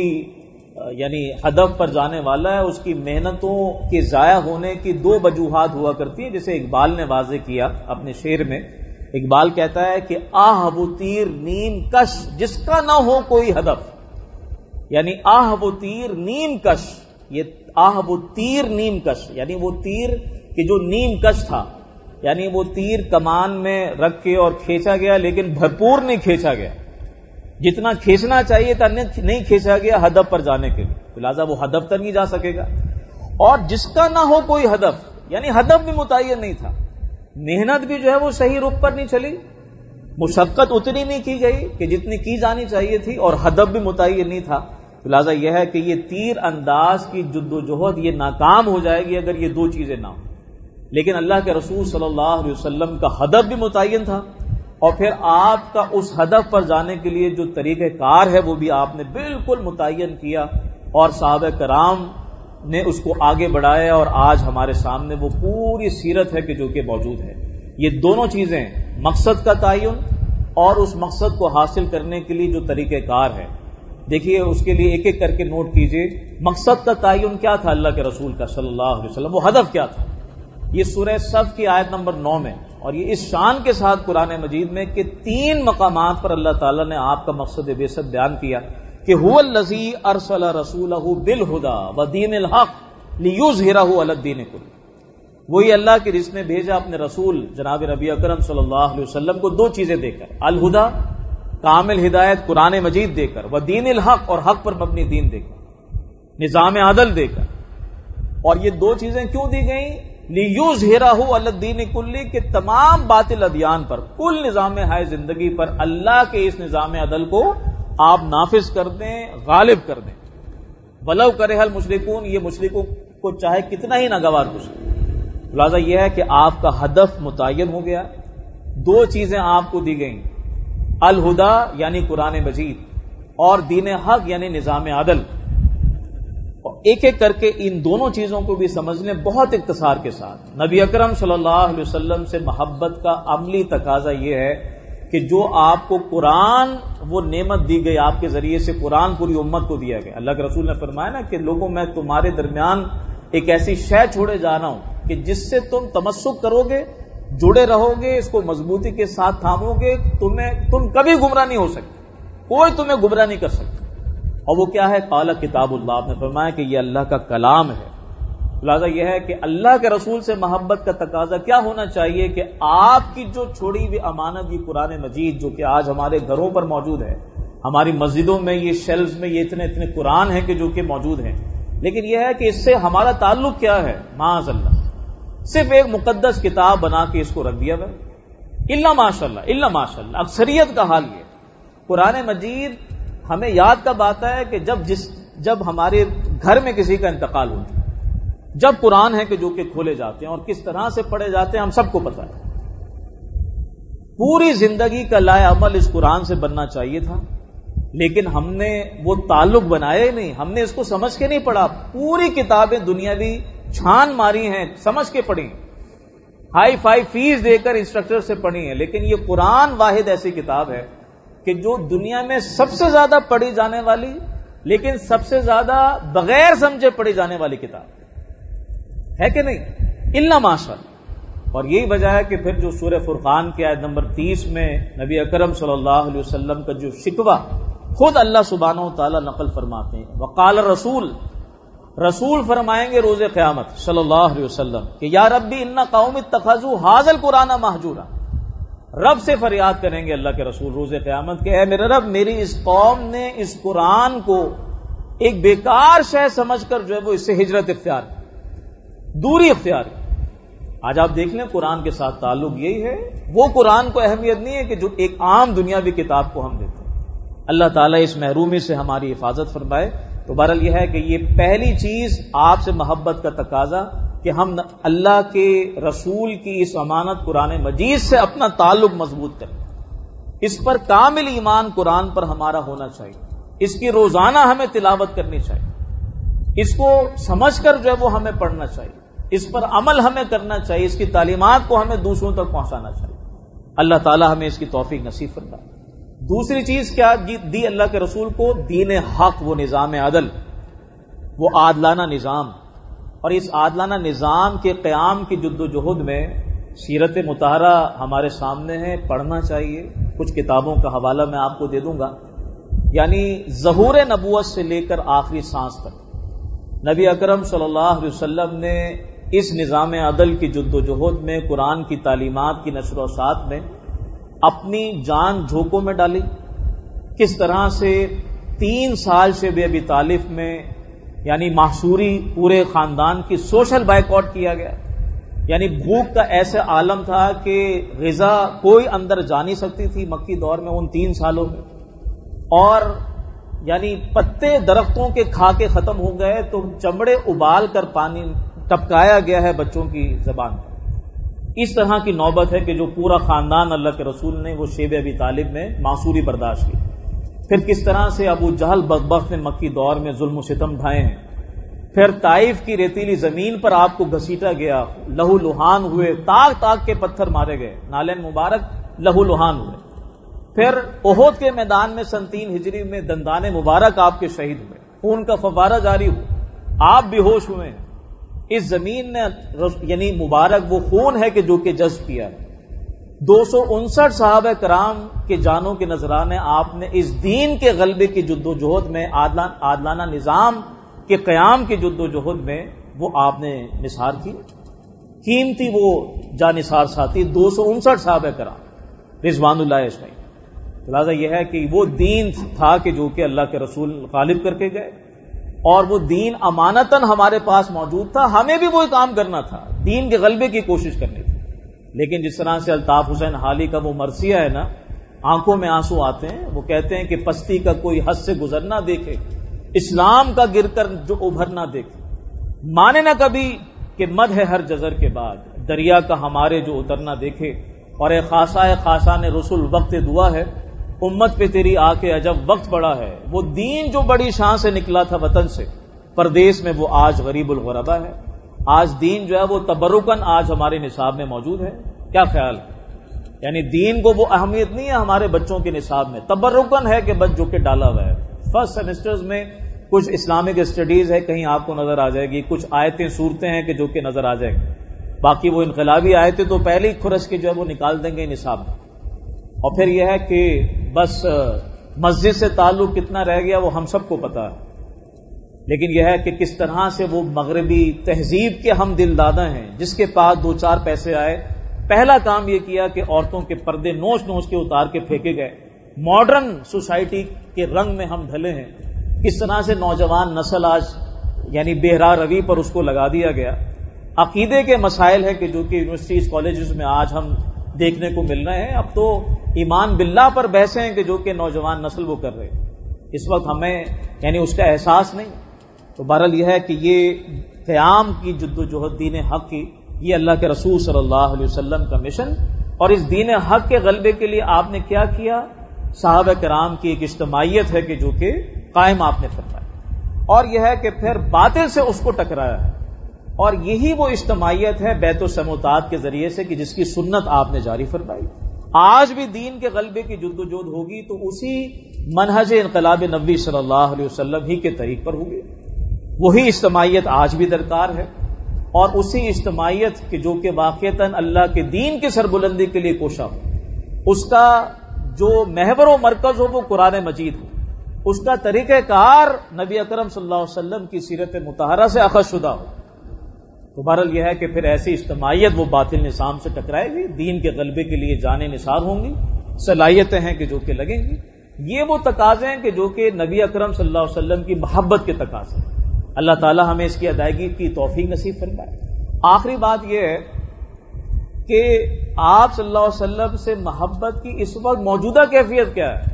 یعنی ہدف پر جانے والا ہے اس کی محنتوں کے ضائع ہونے کی دو وجوہات ہوا کرتی ہیں، جسے اقبال نے واضح کیا اپنے شعر میں۔ اقبال کہتا ہے کہ آہ وہ تیر نیم کش جس کا نہ ہو کوئی ہدف، یعنی آہ وہ تیر نیم کش، یہ آہ وہ تیر نیم کش، یعنی وہ تیر کہ جو نیم کش تھا، یعنی وہ تیر کمان میں رکھ کے اور کھینچا گیا لیکن بھرپور نہیں کھینچا گیا، جتنا کھینچنا چاہیے تھا نہیں کھینچا گیا ہدف پر جانے کے لیے، لہٰذا وہ ہدف تک نہیں جا سکے گا۔ اور جس کا نہ ہو کوئی ہدف، یعنی ہدف بھی متعین نہیں تھا، محنت بھی جو ہے وہ صحیح رخ پر نہیں چلی، مشقت اتنی نہیں کی گئی کہ جتنی کی جانی چاہیے تھی، اور ہدف بھی متعین نہیں تھا، لہٰذا یہ ہے کہ یہ تیر انداز کی جد و جہد یہ ناکام ہو جائے گی اگر یہ دو چیزیں نہ ہوں۔ لیکن اللہ کے رسول صلی اللہ علیہ وسلم کا ہدف بھی متعین تھا، اور پھر آپ کا اس ہدف پر جانے کے لیے جو طریقہ کار ہے وہ بھی آپ نے بالکل متعین کیا، اور صحابہ کرام نے اس کو آگے بڑھایا، اور آج ہمارے سامنے وہ پوری سیرت ہے کہ جو کہ موجود ہے۔ یہ دونوں چیزیں، مقصد کا تعین اور اس مقصد کو حاصل کرنے کے لیے جو طریقہ کار ہے، دیکھیے اس کے لیے ایک ایک کر کے نوٹ کیجئے مقصد کا تعین کیا تھا اللہ کے رسول کا صلی اللہ علیہ وسلم، وہ ہدف کیا تھا. یہ سورہ صف کی آیت نمبر 9 میں، اور یہ اس شان کے ساتھ قرآن مجید میں کہ 3 مقامات پر اللہ تعالیٰ نے آپ کا مقصد بعثت بیان کیا کہ هو الذی ارسل رسولہ بالہدی ودین الحق لیظہرہ علی الدین کلہ. وہی اللہ کے جس نے بھیجا اپنے رسول جناب نبی اکرم صلی اللہ علیہ وسلم کو 2 چیزیں دے کر، الہدی کامل ہدایت قرآن مجید دے کر، ودین الحق اور حق پر مبنی دین دے کر، نظام عدل دے کر. اور یہ 2 چیزیں کیوں دی گئیں؟ لیظہرہ علی الدین کلہ، کہ تمام باطل ادیان پر، کل نظام حیاء زندگی پر اللہ کے اس نظام عدل کو آپ نافذ کر دیں، غالب کر دیں. ولو کرہ المشرکون، یہ مشرکوں کو چاہے کتنا ہی ناگوار کچھ. لہذا یہ ہے کہ آپ کا ہدف متعین ہو گیا. 2 چیزیں آپ کو دی گئیں، الہدی یعنی قرآن مجید اور دین حق یعنی نظام عدل. اور ایک ایک کر کے ان دونوں چیزوں کو بھی سمجھ لیں بہت اختصار کے ساتھ. نبی اکرم صلی اللہ علیہ وسلم سے محبت کا عملی تقاضا یہ ہے کہ جو آپ کو قرآن وہ نعمت دی گئی، آپ کے ذریعے سے قرآن پوری امت کو دیا گیا. اللہ کے رسول نے فرمایا نا کہ لوگوں میں تمہارے درمیان ایک ایسی شے چھوڑے جا رہا ہوں کہ جس سے تم تمسک کرو گے، جڑے رہو گے، اس کو مضبوطی کے ساتھ تھامو گے، تم کبھی گمراہ نہیں ہو سکتے، کوئی تمہیں گمراہ نہیں کر سکتا. اور وہ کیا ہے؟ قال کتاب اللہ. آپ نے فرمایا کہ یہ اللہ کا کلام ہے. لہذا یہ ہے کہ اللہ کے رسول سے محبت کا تقاضا کیا ہونا چاہیے کہ آپ کی جو چھوڑی ہوئی امانت یہ قرآن مجید، جو کہ آج ہمارے گھروں پر موجود ہے، ہماری مسجدوں میں یہ شیلفز میں یہ اتنے قرآن ہیں کہ جو کہ موجود ہیں، لیکن یہ ہے کہ اس سے ہمارا تعلق کیا ہے؟ معاذ اللہ صرف ایک مقدس کتاب بنا کے اس کو رکھ دیا گیا. الا ماشاء اللہ اکثریت کا حال یہ. قرآن مجید ہمیں یاد کب آتا ہے کہ جب ہمارے گھر میں کسی کا انتقال ہوتا ہے، جب قرآن ہے کہ جو کہ کھولے جاتے ہیں اور کس طرح سے پڑھے جاتے ہیں ہم سب کو پتہ ہے. پوری زندگی کا لائے عمل اس قرآن سے بننا چاہیے تھا، لیکن ہم نے وہ تعلق بنایا ہی نہیں، ہم نے اس کو سمجھ کے نہیں پڑھا. پوری کتابیں دنیاوی چھان ماری ہیں، سمجھ کے پڑھی، ہائی فائی فیس دے کر انسٹرکٹر سے پڑھی ہیں، لیکن یہ قرآن واحد ایسی کتاب ہے کہ جو دنیا میں سب سے زیادہ پڑھی جانے والی لیکن سب سے زیادہ بغیر سمجھے پڑھی جانے والی کتاب ہے کہ نہیں؟ الا ماشاء اللہ. اور یہی وجہ ہے کہ پھر جو سورہ فرقان کی آیت نمبر 30 میں نبی اکرم صلی اللہ علیہ وسلم کا جو شکوہ خود اللہ سبحانہ و تعالی نقل فرماتے ہیں، وقال رسول فرمائیں گے روز قیامت صلی اللہ علیہ وسلم کہ یا ربی ان قوم اتخذوا ھذا القرآن مہجورا. رب سے فریاد کریں گے اللہ کے رسول روز قیامت کہ اے میرے رب، میری اس قوم نے اس قرآن کو ایک بیکار شے سمجھ کر جو ہے وہ اس سے ہجرت اختیار کی، دوری اختیار کی. آج آپ دیکھ لیں قرآن کے ساتھ تعلق یہی ہے. وہ قرآن کو اہمیت نہیں ہے کہ جو ایک عام دنیاوی کتاب کو ہم دیتے ہیں. اللہ تعالیٰ اس محرومی سے ہماری حفاظت فرمائے. تو بہرحال یہ ہے کہ یہ پہلی چیز آپ سے محبت کا تقاضا کہ ہم اللہ کے رسول کی اس امانت قرآن مجید سے اپنا تعلق مضبوط کریں. اس پر کامل ایمان قرآن پر ہمارا ہونا چاہیے. اس کی روزانہ ہمیں تلاوت کرنی چاہیے. اس کو سمجھ کر جو ہے وہ ہمیں پڑھنا چاہیے. اس پر عمل ہمیں کرنا چاہیے. اس کی تعلیمات کو ہمیں دوسروں تک پہنچانا چاہیے. اللہ تعالی ہمیں اس کی توفیق نصیب فرمائے. دوسری چیز کیا دی اللہ کے رسول کو؟ دین حق، وہ نظام عدل، وہ عادلانہ نظام. اور اس عادلانہ نظام کے قیام کی جد و جہد میں سیرت مطہرہ ہمارے سامنے ہے، پڑھنا چاہیے. کچھ کتابوں کا حوالہ میں آپ کو دے دوں گا. یعنی ظہور نبوت سے لے کر آخری سانس تک نبی اکرم صلی اللہ علیہ وسلم نے اس نظام عدل کی جد و جہد میں قرآن کی تعلیمات کی نشر و اشاعت میں اپنی جان جھونکوں میں ڈالی. کس طرح سے 3 سال شیب ابی طالب میں یعنی محصوری پورے خاندان کی سوشل بائیکاٹ کیا گیا. یعنی بھوک کا ایسا عالم تھا کہ غذا کوئی اندر جا نہیں سکتی تھی مکی دور میں ان 3 سالوں میں. اور یعنی پتے درختوں کے کھا کے ختم ہو گئے تو چمڑے ابال کر پانی ٹپکایا گیا ہے بچوں کی زبان پر. اس طرح کی نوبت ہے کہ جو پورا خاندان اللہ کے رسول نے وہ شیب ابی طالب میں معصوری برداشت کی. پھر کس طرح سے ابو جہل بدبخت نے مکی دور میں ظلم و ستم ڈھائے ہیں. پھر طائف کی ریتیلی زمین پر آپ کو گھسیٹا گیا، لہو لہان ہوئے، تاک تاک کے پتھر مارے گئے، نالین مبارک لہو لہان ہوئے. پھر احد کے میدان میں سن 3 ہجری میں دندان مبارک آپ کے شہید ہوئے، خون کا فوارہ جاری ہوا، آپ بے ہوش ہوئے ہیں۔ اس زمین نے یعنی مبارک وہ خون ہے کہ جو کہ جذب کیا ہے۔ 259 صحابہ کرام کے جانوں کے نذرانے آپ نے اس دین کے غلبے کی جد و جہد میں، عادلانہ نظام کے قیام کی جد و جہد میں وہ آپ نے نثار کی۔ قیمتی وہ جانثار ساتھی 259 صحابہ کرام رضوان اللہ اجمعین۔ لہٰذا یہ ہے کہ وہ دین تھا کہ جو کہ اللہ کے رسول غالب کر کے گئے، اور وہ دین امانتاً ہمارے پاس موجود تھا، ہمیں بھی وہی کام کرنا تھا، دین کے غلبے کی کوشش کرنی تھی۔ لیکن جس طرح سے الطاف حسین حالی کا وہ مرثیہ ہے نا، آنکھوں میں آنسو آتے ہیں، وہ کہتے ہیں کہ پستی کا کوئی حد سے گزر نہ دیکھے، اسلام کا گر کر جو ابھر نہ دیکھے، مانے نہ کبھی کہ مد ہے ہر جزر کے بعد، دریا کا ہمارے جو اترنا دیکھے، اور اے خاصا نے رسول وقت دعا ہے، امت پہ تیری آ کے عجب وقت پڑا ہے، وہ دین جو بڑی شان سے نکلا تھا وطن سے پردیس میں، وہ آج غریب الغربا ہے۔ آج دین جو ہے وہ تبرکن آج ہمارے نصاب میں موجود ہے۔ کیا خیال ہے؟ یعنی دین کو وہ اہمیت نہیں ہے ہمارے بچوں کے نصاب میں، تبرکن ہے کہ بس جو کہ ڈالا ہوا ہے۔ فرسٹ سیمسٹرز میں کچھ اسلامک اسٹڈیز ہے، کہیں آپ کو نظر آ جائے گی، کچھ آیتیں صورتیں ہیں کہ جو کہ نظر آ جائیں گی، باقی وہ انقلابی آیتیں تو پہلے ہی کھرش کے جو ہے وہ نکال دیں گے نصاب میں۔ اور پھر یہ ہے کہ بس مسجد سے تعلق کتنا رہ گیا وہ ہم سب کو پتا ہے، لیکن یہ ہے کہ کس طرح سے وہ مغربی تہذیب کے ہم دل دادا ہیں، جس کے پاس 2-4 پیسے آئے، پہلا کام یہ کیا کہ عورتوں کے پردے نوچ نوچ کے اتار کے پھینکے گئے۔ ماڈرن سوسائٹی کے رنگ میں ہم ڈھلے ہیں، کس طرح سے نوجوان نسل آج یعنی بے راہ روی پر اس کو لگا دیا گیا۔ عقیدے کے مسائل ہے کہ جو کہ یونیورسٹیز کالجز میں آج ہم دیکھنے کو مل رہے ہیں، اب تو ایمان باللہ پر بحثیں ہیں کہ جو کہ نوجوان نسل وہ کر رہے ہیں۔ اس وقت ہمیں یعنی اس کا احساس نہیں۔ تو بہرحال یہ ہے کہ یہ قیام کی جد و جہد دین حق کی، یہ اللہ کے رسول صلی اللہ علیہ وسلم کا مشن، اور اس دین حق کے غلبے کے لیے آپ نے کیا کیا؟ صحابہ کرام کی ایک اجتماعیت ہے کہ جو کہ قائم آپ نے فرمائی، اور یہ ہے کہ پھر باطل سے اس کو ٹکرایا ہے، اور یہی وہ اجتماعیت ہے بیت السموتات کے ذریعے سے کہ جس کی سنت آپ نے جاری فرمائی۔ آج بھی دین کے غلبے کی جد و جہد ہوگی تو اسی منہج انقلاب نبوی صلی اللہ علیہ وسلم ہی کے طریق پر ہوگی۔ وہی اجتماعیت آج بھی درکار ہے، اور اسی اجتماعیت کے جو کہ واقعتاً اللہ کے دین کی سربلندی کے لیے کوشاں ہو، اس کا جو محور و مرکز ہو وہ قرآن مجید ہو، اس کا طریقہ کار نبی اکرم صلی اللہ علیہ وسلم کی سیرت مطہرہ سے اخذ شدہ ہو۔ تو بہرحال یہ ہے کہ پھر ایسی اجتماعیت وہ باطل نظام سے ٹکرائے گی، دین کے غلبے کے لیے جانیں نثار ہوں گی، صلاحیتیں ہیں کہ جو کہ لگیں گی۔ یہ وہ تقاضے ہیں کہ جو کہ نبی اکرم صلی اللہ علیہ وسلم کی محبت کے تقاضے ہیں۔ اللہ تعالی ہمیں اس کی ادائیگی کی توفیق نصیب فرمائے۔ آخری بات یہ ہے کہ آپ صلی اللہ علیہ وسلم سے محبت کی اس وقت موجودہ کیفیت کیا ہے؟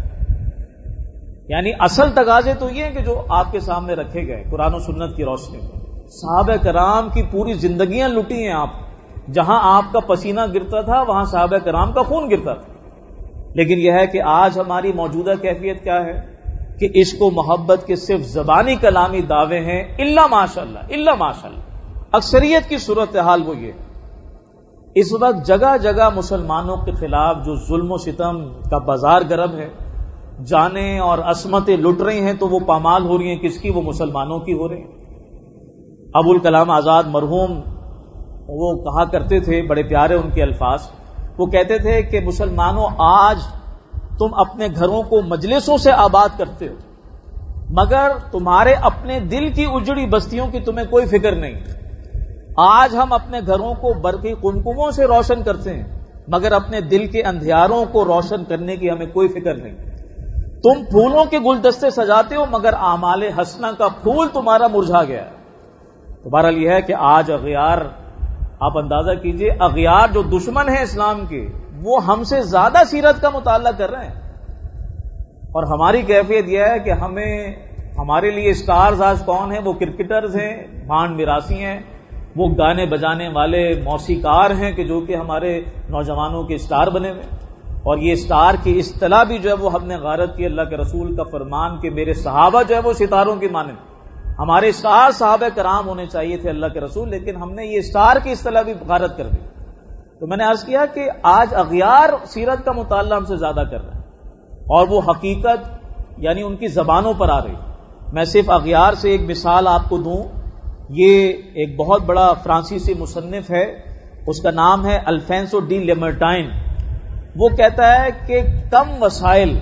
یعنی اصل تقاضے تو یہ ہیں کہ جو آپ کے سامنے رکھے گئے قرآن و سنت کی روشنی میں۔ صحابہ کرام کی پوری زندگیاں لٹی ہیں آپ، جہاں آپ کا پسینہ گرتا تھا وہاں صحابہ کرام کا خون گرتا تھا، لیکن یہ ہے کہ آج ہماری موجودہ کیفیت کیا ہے کہ عشق و محبت کے صرف زبانی کلامی دعوے ہیں، الا ماشاءاللہ اکثریت کی صورتحال وہ یہ۔ اس وقت جگہ جگہ مسلمانوں کے خلاف جو ظلم و ستم کا بازار گرم ہے، جانیں اور عصمتیں لٹ رہی ہیں، تو وہ پامال ہو رہی ہیں کس کی؟ وہ مسلمانوں کی ہو رہی ہیں۔ ابوالکلام آزاد مرحوم وہ کہا کرتے تھے، بڑے پیارے ان کے الفاظ، وہ کہتے تھے کہ مسلمانوں آج تم اپنے گھروں کو مجلسوں سے آباد کرتے ہو، مگر تمہارے اپنے دل کی اجڑی بستیوں کی تمہیں کوئی فکر نہیں۔ آج ہم اپنے گھروں کو برقی قمقموں سے روشن کرتے ہیں، مگر اپنے دل کے اندھیاروں کو روشن کرنے کی ہمیں کوئی فکر نہیں۔ تم پھولوں کے گلدستے سجاتے ہو، مگر اعمال حسنہ کا پھول تمہارا مرجھا گیا ہے۔ تو بہرحال یہ ہے کہ آج اغیار، آپ اندازہ کیجئے، اغیار جو دشمن ہیں اسلام کے، وہ ہم سے زیادہ سیرت کا مطالعہ کر رہے ہیں، اور ہماری کیفیت یہ ہے کہ ہمارے لیے سٹارز آج کون ہیں؟ وہ کرکٹرز ہیں، بھانڈ میراثی ہیں، وہ گانے بجانے والے موسیقار ہیں کہ جو کہ ہمارے نوجوانوں کے سٹار بنے ہوئے، اور یہ سٹار کی اصطلاح بھی جو ہے وہ ہم نے غارت کی۔ اللہ کے رسول کا فرمان کہ میرے صحابہ جو ہے وہ ستاروں کی مانند، ہمارے سٹار صحابہ کرام ہونے چاہیے تھے اللہ کے رسول، لیکن ہم نے یہ سٹار کی اصطلاح بھی غارت کر دی۔ تو میں نے عرض کیا کہ آج اغیار سیرت کا مطالعہ ہم سے زیادہ کر رہے ہیں، اور وہ حقیقت یعنی ان کی زبانوں پر آ رہی. میں صرف اغیار سے ایک مثال آپ کو دوں. یہ ایک بہت بڑا فرانسیسی مصنف ہے، اس کا نام ہے الفینسو ڈی لیمرٹائن. وہ کہتا ہے کہ کم وسائل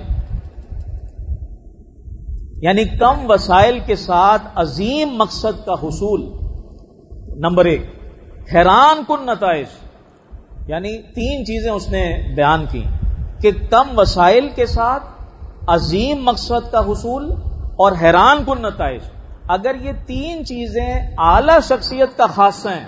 یعنی کم وسائل کے ساتھ عظیم مقصد کا حصول. نمبر 1 حیران کن نتائج، یعنی 3 چیزیں اس نے بیان کی کہ کم وسائل کے ساتھ عظیم مقصد کا حصول اور حیران کن نتائج. اگر یہ 3 چیزیں اعلی شخصیت کا خاصہ ہیں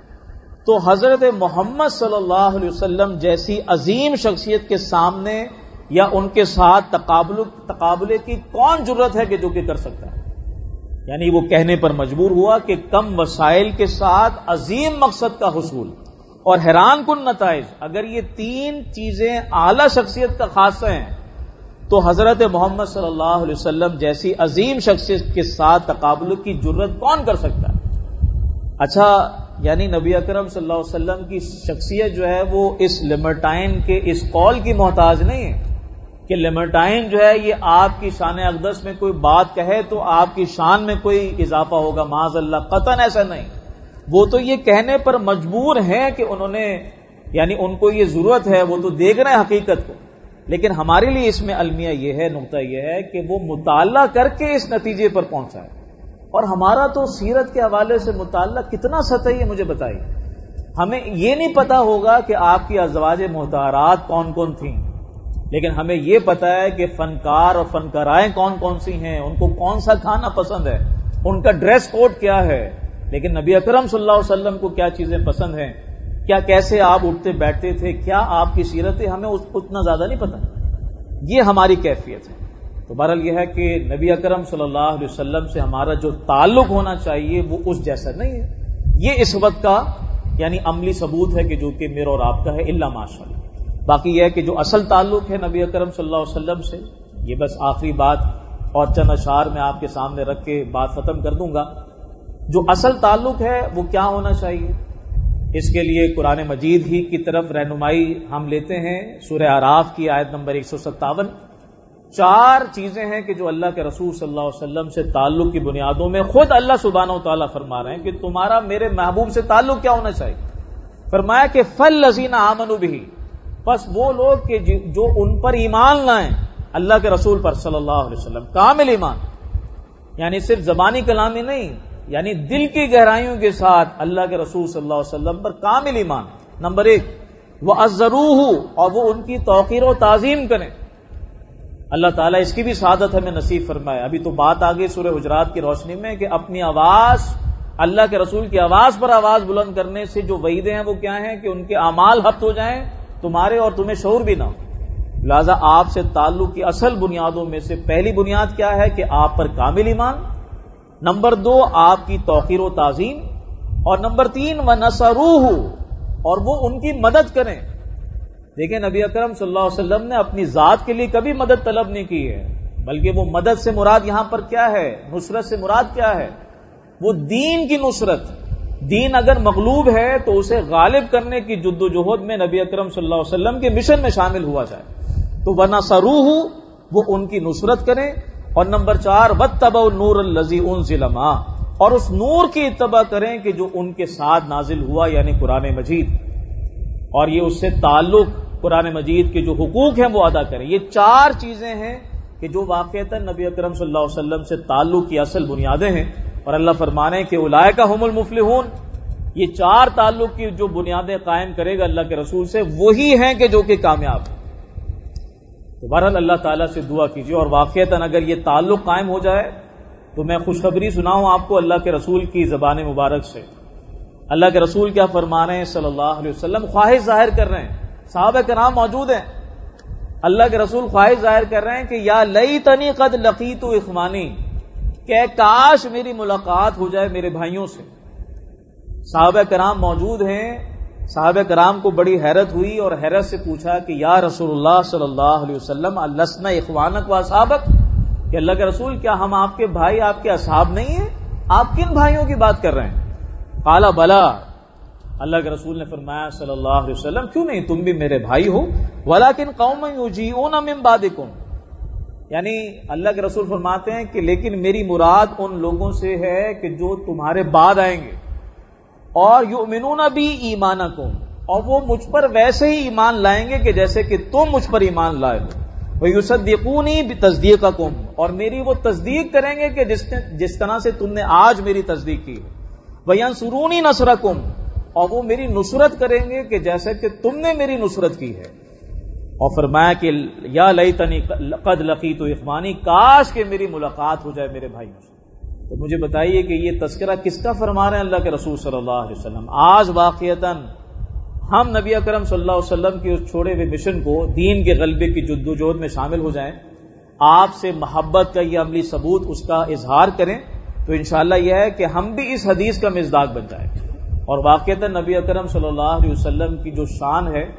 تو حضرت محمد صلی اللہ علیہ وسلم جیسی عظیم شخصیت کے سامنے یا ان کے ساتھ تقابلے کی کون جرت ہے کہ جو کہ کر سکتا ہے. یعنی وہ کہنے پر مجبور ہوا کہ کم وسائل کے ساتھ عظیم مقصد کا حصول اور حیران کن نتائج، اگر یہ 3 چیزیں اعلی شخصیت کا خاصہ ہیں تو حضرت محمد صلی اللہ علیہ وسلم جیسی عظیم شخصیت کے ساتھ تقابل کی جرت کون کر سکتا ہے. اچھا، یعنی نبی اکرم صلی اللہ علیہ وسلم کی شخصیت جو ہے وہ اس لیمرٹائن کے اس قول کی محتاج نہیں ہے کہ لیمرٹائن جو ہے یہ آپ کی شان اقدس میں کوئی بات کہے تو آپ کی شان میں کوئی اضافہ ہوگا. معاذ اللہ، قطعاً ایسا نہیں. وہ تو یہ کہنے پر مجبور ہیں کہ انہوں نے یعنی ان کو یہ ضرورت ہے، وہ تو دیکھ رہے ہیں حقیقت کو. لیکن ہمارے لیے اس میں المیہ یہ ہے، نقطہ یہ ہے کہ وہ مطالعہ کر کے اس نتیجے پر پہنچا ہے. اور ہمارا تو سیرت کے حوالے سے مطالعہ کتنا سطحی ہے مجھے بتائیے. ہمیں یہ نہیں پتا ہوگا کہ آپ کی ازواج مطہرات کون کون تھیں، لیکن ہمیں یہ پتا ہے کہ فنکار اور فنکارائیں کون کون سی ہیں، ان کو کون سا کھانا پسند ہے، ان کا ڈریس کوڈ کیا ہے. لیکن نبی اکرم صلی اللہ علیہ وسلم کو کیا چیزیں پسند ہیں، کیا کیسے آپ اٹھتے بیٹھتے تھے، کیا آپ کی سیرت ہے، ہمیں اتنا زیادہ نہیں پتا. یہ ہماری کیفیت ہے. تو بہرحال یہ ہے کہ نبی اکرم صلی اللہ علیہ وسلم سے ہمارا جو تعلق ہونا چاہیے وہ اس جیسا نہیں ہے. یہ اس وقت کا یعنی عملی ثبوت ہے کہ جو کہ میرا اور آپ کا ہے، الا ماشاءاللہ. باقی یہ ہے کہ جو اصل تعلق ہے نبی اکرم صلی اللہ علیہ وسلم سے، یہ بس آخری بات اور چند اشعار میں آپ کے سامنے رکھ کے بات ختم کر دوں گا. جو اصل تعلق ہے وہ کیا ہونا چاہیے، اس کے لیے قرآن مجید ہی کی طرف رہنمائی ہم لیتے ہیں. سورہ اعراف کی آیت نمبر 157. 4 چیزیں ہیں کہ جو اللہ کے رسول صلی اللہ علیہ وسلم سے تعلق کی بنیادوں میں خود اللہ سبحانہ و تعالیٰ فرما رہے ہیں کہ تمہارا میرے محبوب سے تعلق کیا ہونا چاہیے. فرمایا کہ فَالَّذِينَ آمَنُوا بِهِ، پس وہ لوگ کہ جو ان پر ایمان لائیں، اللہ کے رسول پر صلی اللہ علیہ وسلم، کامل ایمان، یعنی صرف زبانی کلامی نہیں، یعنی دل کی گہرائیوں کے ساتھ اللہ کے رسول صلی اللہ علیہ وسلم پر کامل ایمان. نمبر 1 وَعَزَّرُوهُ، اور وہ ان کی توقیر و تعظیم کریں. اللہ تعالیٰ اس کی بھی سعادت ہمیں نصیب فرمائے. ابھی تو بات آ گئی سورہ حجرات کی روشنی میں کہ اپنی آواز، اللہ کے رسول کی آواز پر آواز بلند کرنے سے جو وعیدیں ہیں وہ کیا ہیں کہ ان کے اعمال حبط ہو جائیں تمہارے اور تمہیں شعور بھی نہ ہو. لہذا آپ سے تعلق کی اصل بنیادوں میں سے پہلی بنیاد کیا ہے کہ آپ پر کامل ایمان. نمبر 2 آپ کی توقیر و تعظیم. اور نمبر 3 وَنَصَرُوهُ، اور وہ ان کی مدد کریں. دیکھیں نبی اکرم صلی اللہ علیہ وسلم نے اپنی ذات کے لیے کبھی مدد طلب نہیں کی ہے، بلکہ وہ مدد سے مراد یہاں پر کیا ہے، نصرت سے مراد کیا ہے، وہ دین کی نصرت. دین اگر مغلوب ہے تو اسے غالب کرنے کی جد و جہد میں نبی اکرم صلی اللہ علیہ وسلم کے مشن میں شامل ہوا جائے. تو وَنَصَرُوهُ، وہ ان کی نصرت کریں. اور نمبر 4 وَاتَّبَعُوا النُّورَ الَّذِي أُنزِلَ مَعَهُ، اور اس نور کی اتباع کریں کہ جو ان کے ساتھ نازل ہوا، یعنی قرآن مجید. اور یہ اس سے تعلق قرآن مجید کے جو حقوق ہیں وہ ادا کریں. یہ 4 چیزیں ہیں کہ جو واقعتاً نبی اکرم صلی اللہ علیہ وسلم سے تعلق کی اصل بنیادیں ہیں. اور اللہ فرمانے کہ اولئک هم المفلحون، یہ 4 تعلق کی جو بنیادیں قائم کرے گا اللہ کے رسول سے، وہی ہیں کہ جو کہ کامیاب ہیں. تو بہرحال اللہ تعالیٰ سے دعا کیجیے، اور واقعتاً اگر یہ تعلق قائم ہو جائے تو میں خوشخبری سناؤں آپ کو اللہ کے رسول کی زبان مبارک سے. اللہ کے رسول کیا فرما رہے ہیں صلی اللہ علیہ وسلم، خواہش ظاہر کر رہے ہیں، صحابہ کرام موجود ہیں، اللہ کے رسول خواہش ظاہر کر رہے ہیں کہ یا لیتنی قد لقیت اخوانی، کہ کاش میری ملاقات ہو جائے میرے بھائیوں سے. صحابہ کرام موجود ہیں. صحابہ کرام کو بڑی حیرت ہوئی اور حیرت سے پوچھا کہ یا رسول اللہ صلی اللہ علیہ وسلم السنا اخوانک و اصحابک، کہ اللہ کے رسول کیا ہم آپ کے بھائی، آپ کے اصحاب نہیں ہیں؟ آپ کن بھائیوں کی بات کر رہے ہیں؟ قال بلا، اللہ کے رسول نے فرمایا صلی اللہ علیہ وسلم کیوں نہیں، تم بھی میرے بھائی ہو. ولکن قوم یجیئون من بعدکم، یعنی اللہ کے رسول فرماتے ہیں کہ لیکن میری مراد ان لوگوں سے ہے کہ جو تمہارے بعد آئیں گے اور یؤمنون بی ایمانکم، اور وہ مجھ پر ویسے ہی ایمان لائیں گے کہ جیسے کہ تم مجھ پر ایمان لائے ہو، وَيُصَدِّقُونِي بِتَصْدِيقِكُمْ، اور میری وہ تصدیق کریں گے کہ جس طرح سے تم نے آج میری تصدیق کی ہے، وَيَنْصُرُونِي نَصْرَكُمْ، اور وہ میری نصرت کریں گے کہ جیسے کہ تم نے میری نصرت کی ہے۔ اور فرمایا کہ یا لیتنی قد لقیت اخوانی، کاش کہ میری ملاقات ہو جائے میرے بھائیوں سے۔ تو مجھے بتائیے کہ یہ تذکرہ کس کا فرما رہے ہیں اللہ کے رسول صلی اللہ علیہ وسلم۔ آج واقعتاً ہم نبی اکرم صلی اللہ علیہ وسلم کے اس چھوڑے ہوئے مشن کو، دین کے غلبے کی جدوجہد میں شامل ہو جائیں، آپ سے محبت کا یہ عملی ثبوت اس کا اظہار کریں، تو انشاءاللہ یہ ہے کہ ہم بھی اس حدیث کا مصداق بن جائیں۔ اور واقعتاً نبی اکرم صلی اللہ علیہ وسلم کی جو شان ہے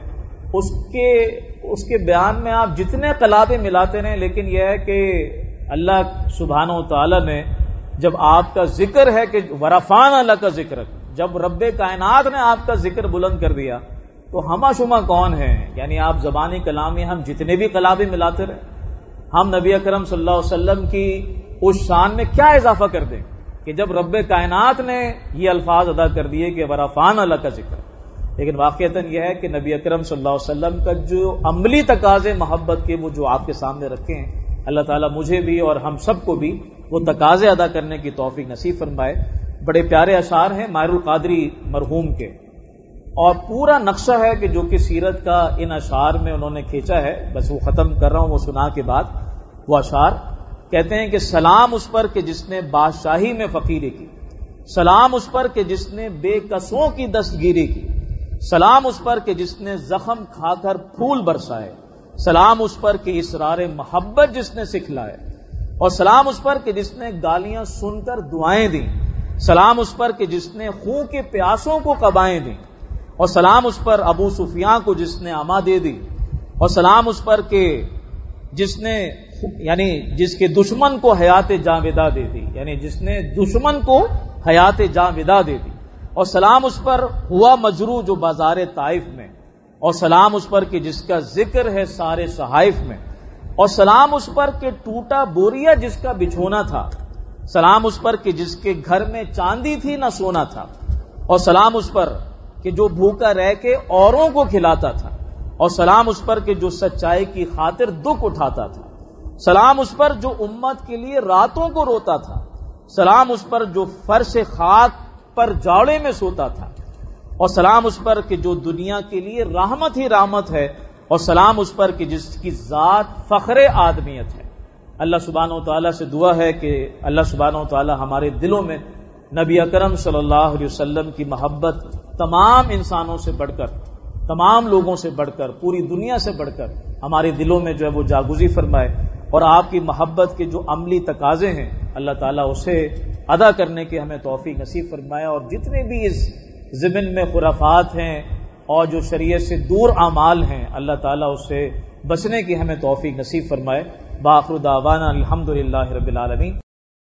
اس کے بیان میں آپ جتنے قلابیں ملاتے رہیں، لیکن یہ ہے کہ اللہ سبحانہ و تعالی نے جب آپ کا ذکر ہے کہ ورفعنا اللہ کا ذکر، جب رب کائنات نے آپ کا ذکر بلند کر دیا تو ہمہ شمہ کون ہیں؟ یعنی آپ زبانی کلام میں ہم جتنے بھی قلابیں ملاتے رہیں، ہم نبی اکرم صلی اللہ علیہ وسلم کی اس شان میں کیا اضافہ کر دیں کہ جب رب کائنات نے یہ الفاظ ادا کر دیے کہ ورفعنا اللہ کا ذکر۔ لیکن واقعتاً یہ ہے کہ نبی اکرم صلی اللہ علیہ وسلم کا جو عملی تقاضے محبت کے وہ جو آپ کے سامنے رکھے ہیں، اللہ تعالیٰ مجھے بھی اور ہم سب کو بھی وہ تقاضے ادا کرنے کی توفیق نصیب فرمائے۔ بڑے پیارے اشعار ہیں ماہر القادری مرحوم کے، اور پورا نقشہ ہے کہ جو کہ سیرت کا ان اشعار میں انہوں نے کھینچا ہے، بس وہ ختم کر رہا ہوں وہ سنا کے بعد۔ وہ اشعار کہتے ہیں کہ سلام اس پر کہ جس نے بادشاہی میں فقیری کی، سلام اس پر کہ جس نے بے کسوں کی دستگیری کی، سلام اس پر کہ جس نے زخم کھا کر پھول برسائے، سلام اس پر کہ اسرار محبت جس نے سکھلائے، اور سلام اس پر کہ جس نے گالیاں سن کر دعائیں دیں، سلام اس پر کہ جس نے خون کے پیاسوں کو قبائیں دیں، اور سلام اس پر ابو سفیان کو جس نے اما دے دی، اور سلام اس پر کہ جس نے یعنی جس کے دشمن کو حیات جاویدہ دے دی، یعنی جس نے دشمن کو حیات جاویدہ دے دی، اور سلام اس پر ہوا مجروح جو بازار طائف میں، اور سلام اس پر کہ جس کا ذکر ہے سارے صحائف میں، اور سلام اس پر کہ ٹوٹا بوریا جس کا بچھونا تھا، سلام اس پر کہ جس کے گھر میں چاندی تھی نہ سونا تھا، اور سلام اس پر کہ جو بھوکا رہ کے اوروں کو کھلاتا تھا، اور سلام اس پر کہ جو سچائی کی خاطر دکھ اٹھاتا تھا، سلام اس پر جو امت کے لیے راتوں کو روتا تھا، سلام اس پر جو فرش خاک پر جاڑے میں سوتا تھا، اور سلام اس پر کہ جو دنیا کے لیے رحمت ہی رحمت ہے، اور سلام اس پر کہ جس کی ذات فخر آدمیت ہے۔ اللہ سبحانہ و تعالیٰ سے دعا ہے کہ اللہ سبحانہ و تعالیٰ ہمارے دلوں میں نبی اکرم صلی اللہ علیہ وسلم کی محبت تمام انسانوں سے بڑھ کر، تمام لوگوں سے بڑھ کر، پوری دنیا سے بڑھ کر ہمارے دلوں میں جو ہے وہ جاگزی فرمائے، اور آپ کی محبت کے جو عملی تقاضے ہیں اللہ تعالیٰ اسے ادا کرنے کے ہمیں توفیق نصیب فرمائے، اور جتنے بھی اس ضمن میں خرافات ہیں اور جو شریعت سے دور اعمال ہیں اللہ تعالیٰ اس سے بچنے کی ہمیں توفیق نصیب فرمائے۔ بآخر دعوانا الحمدللہ رب العالمین۔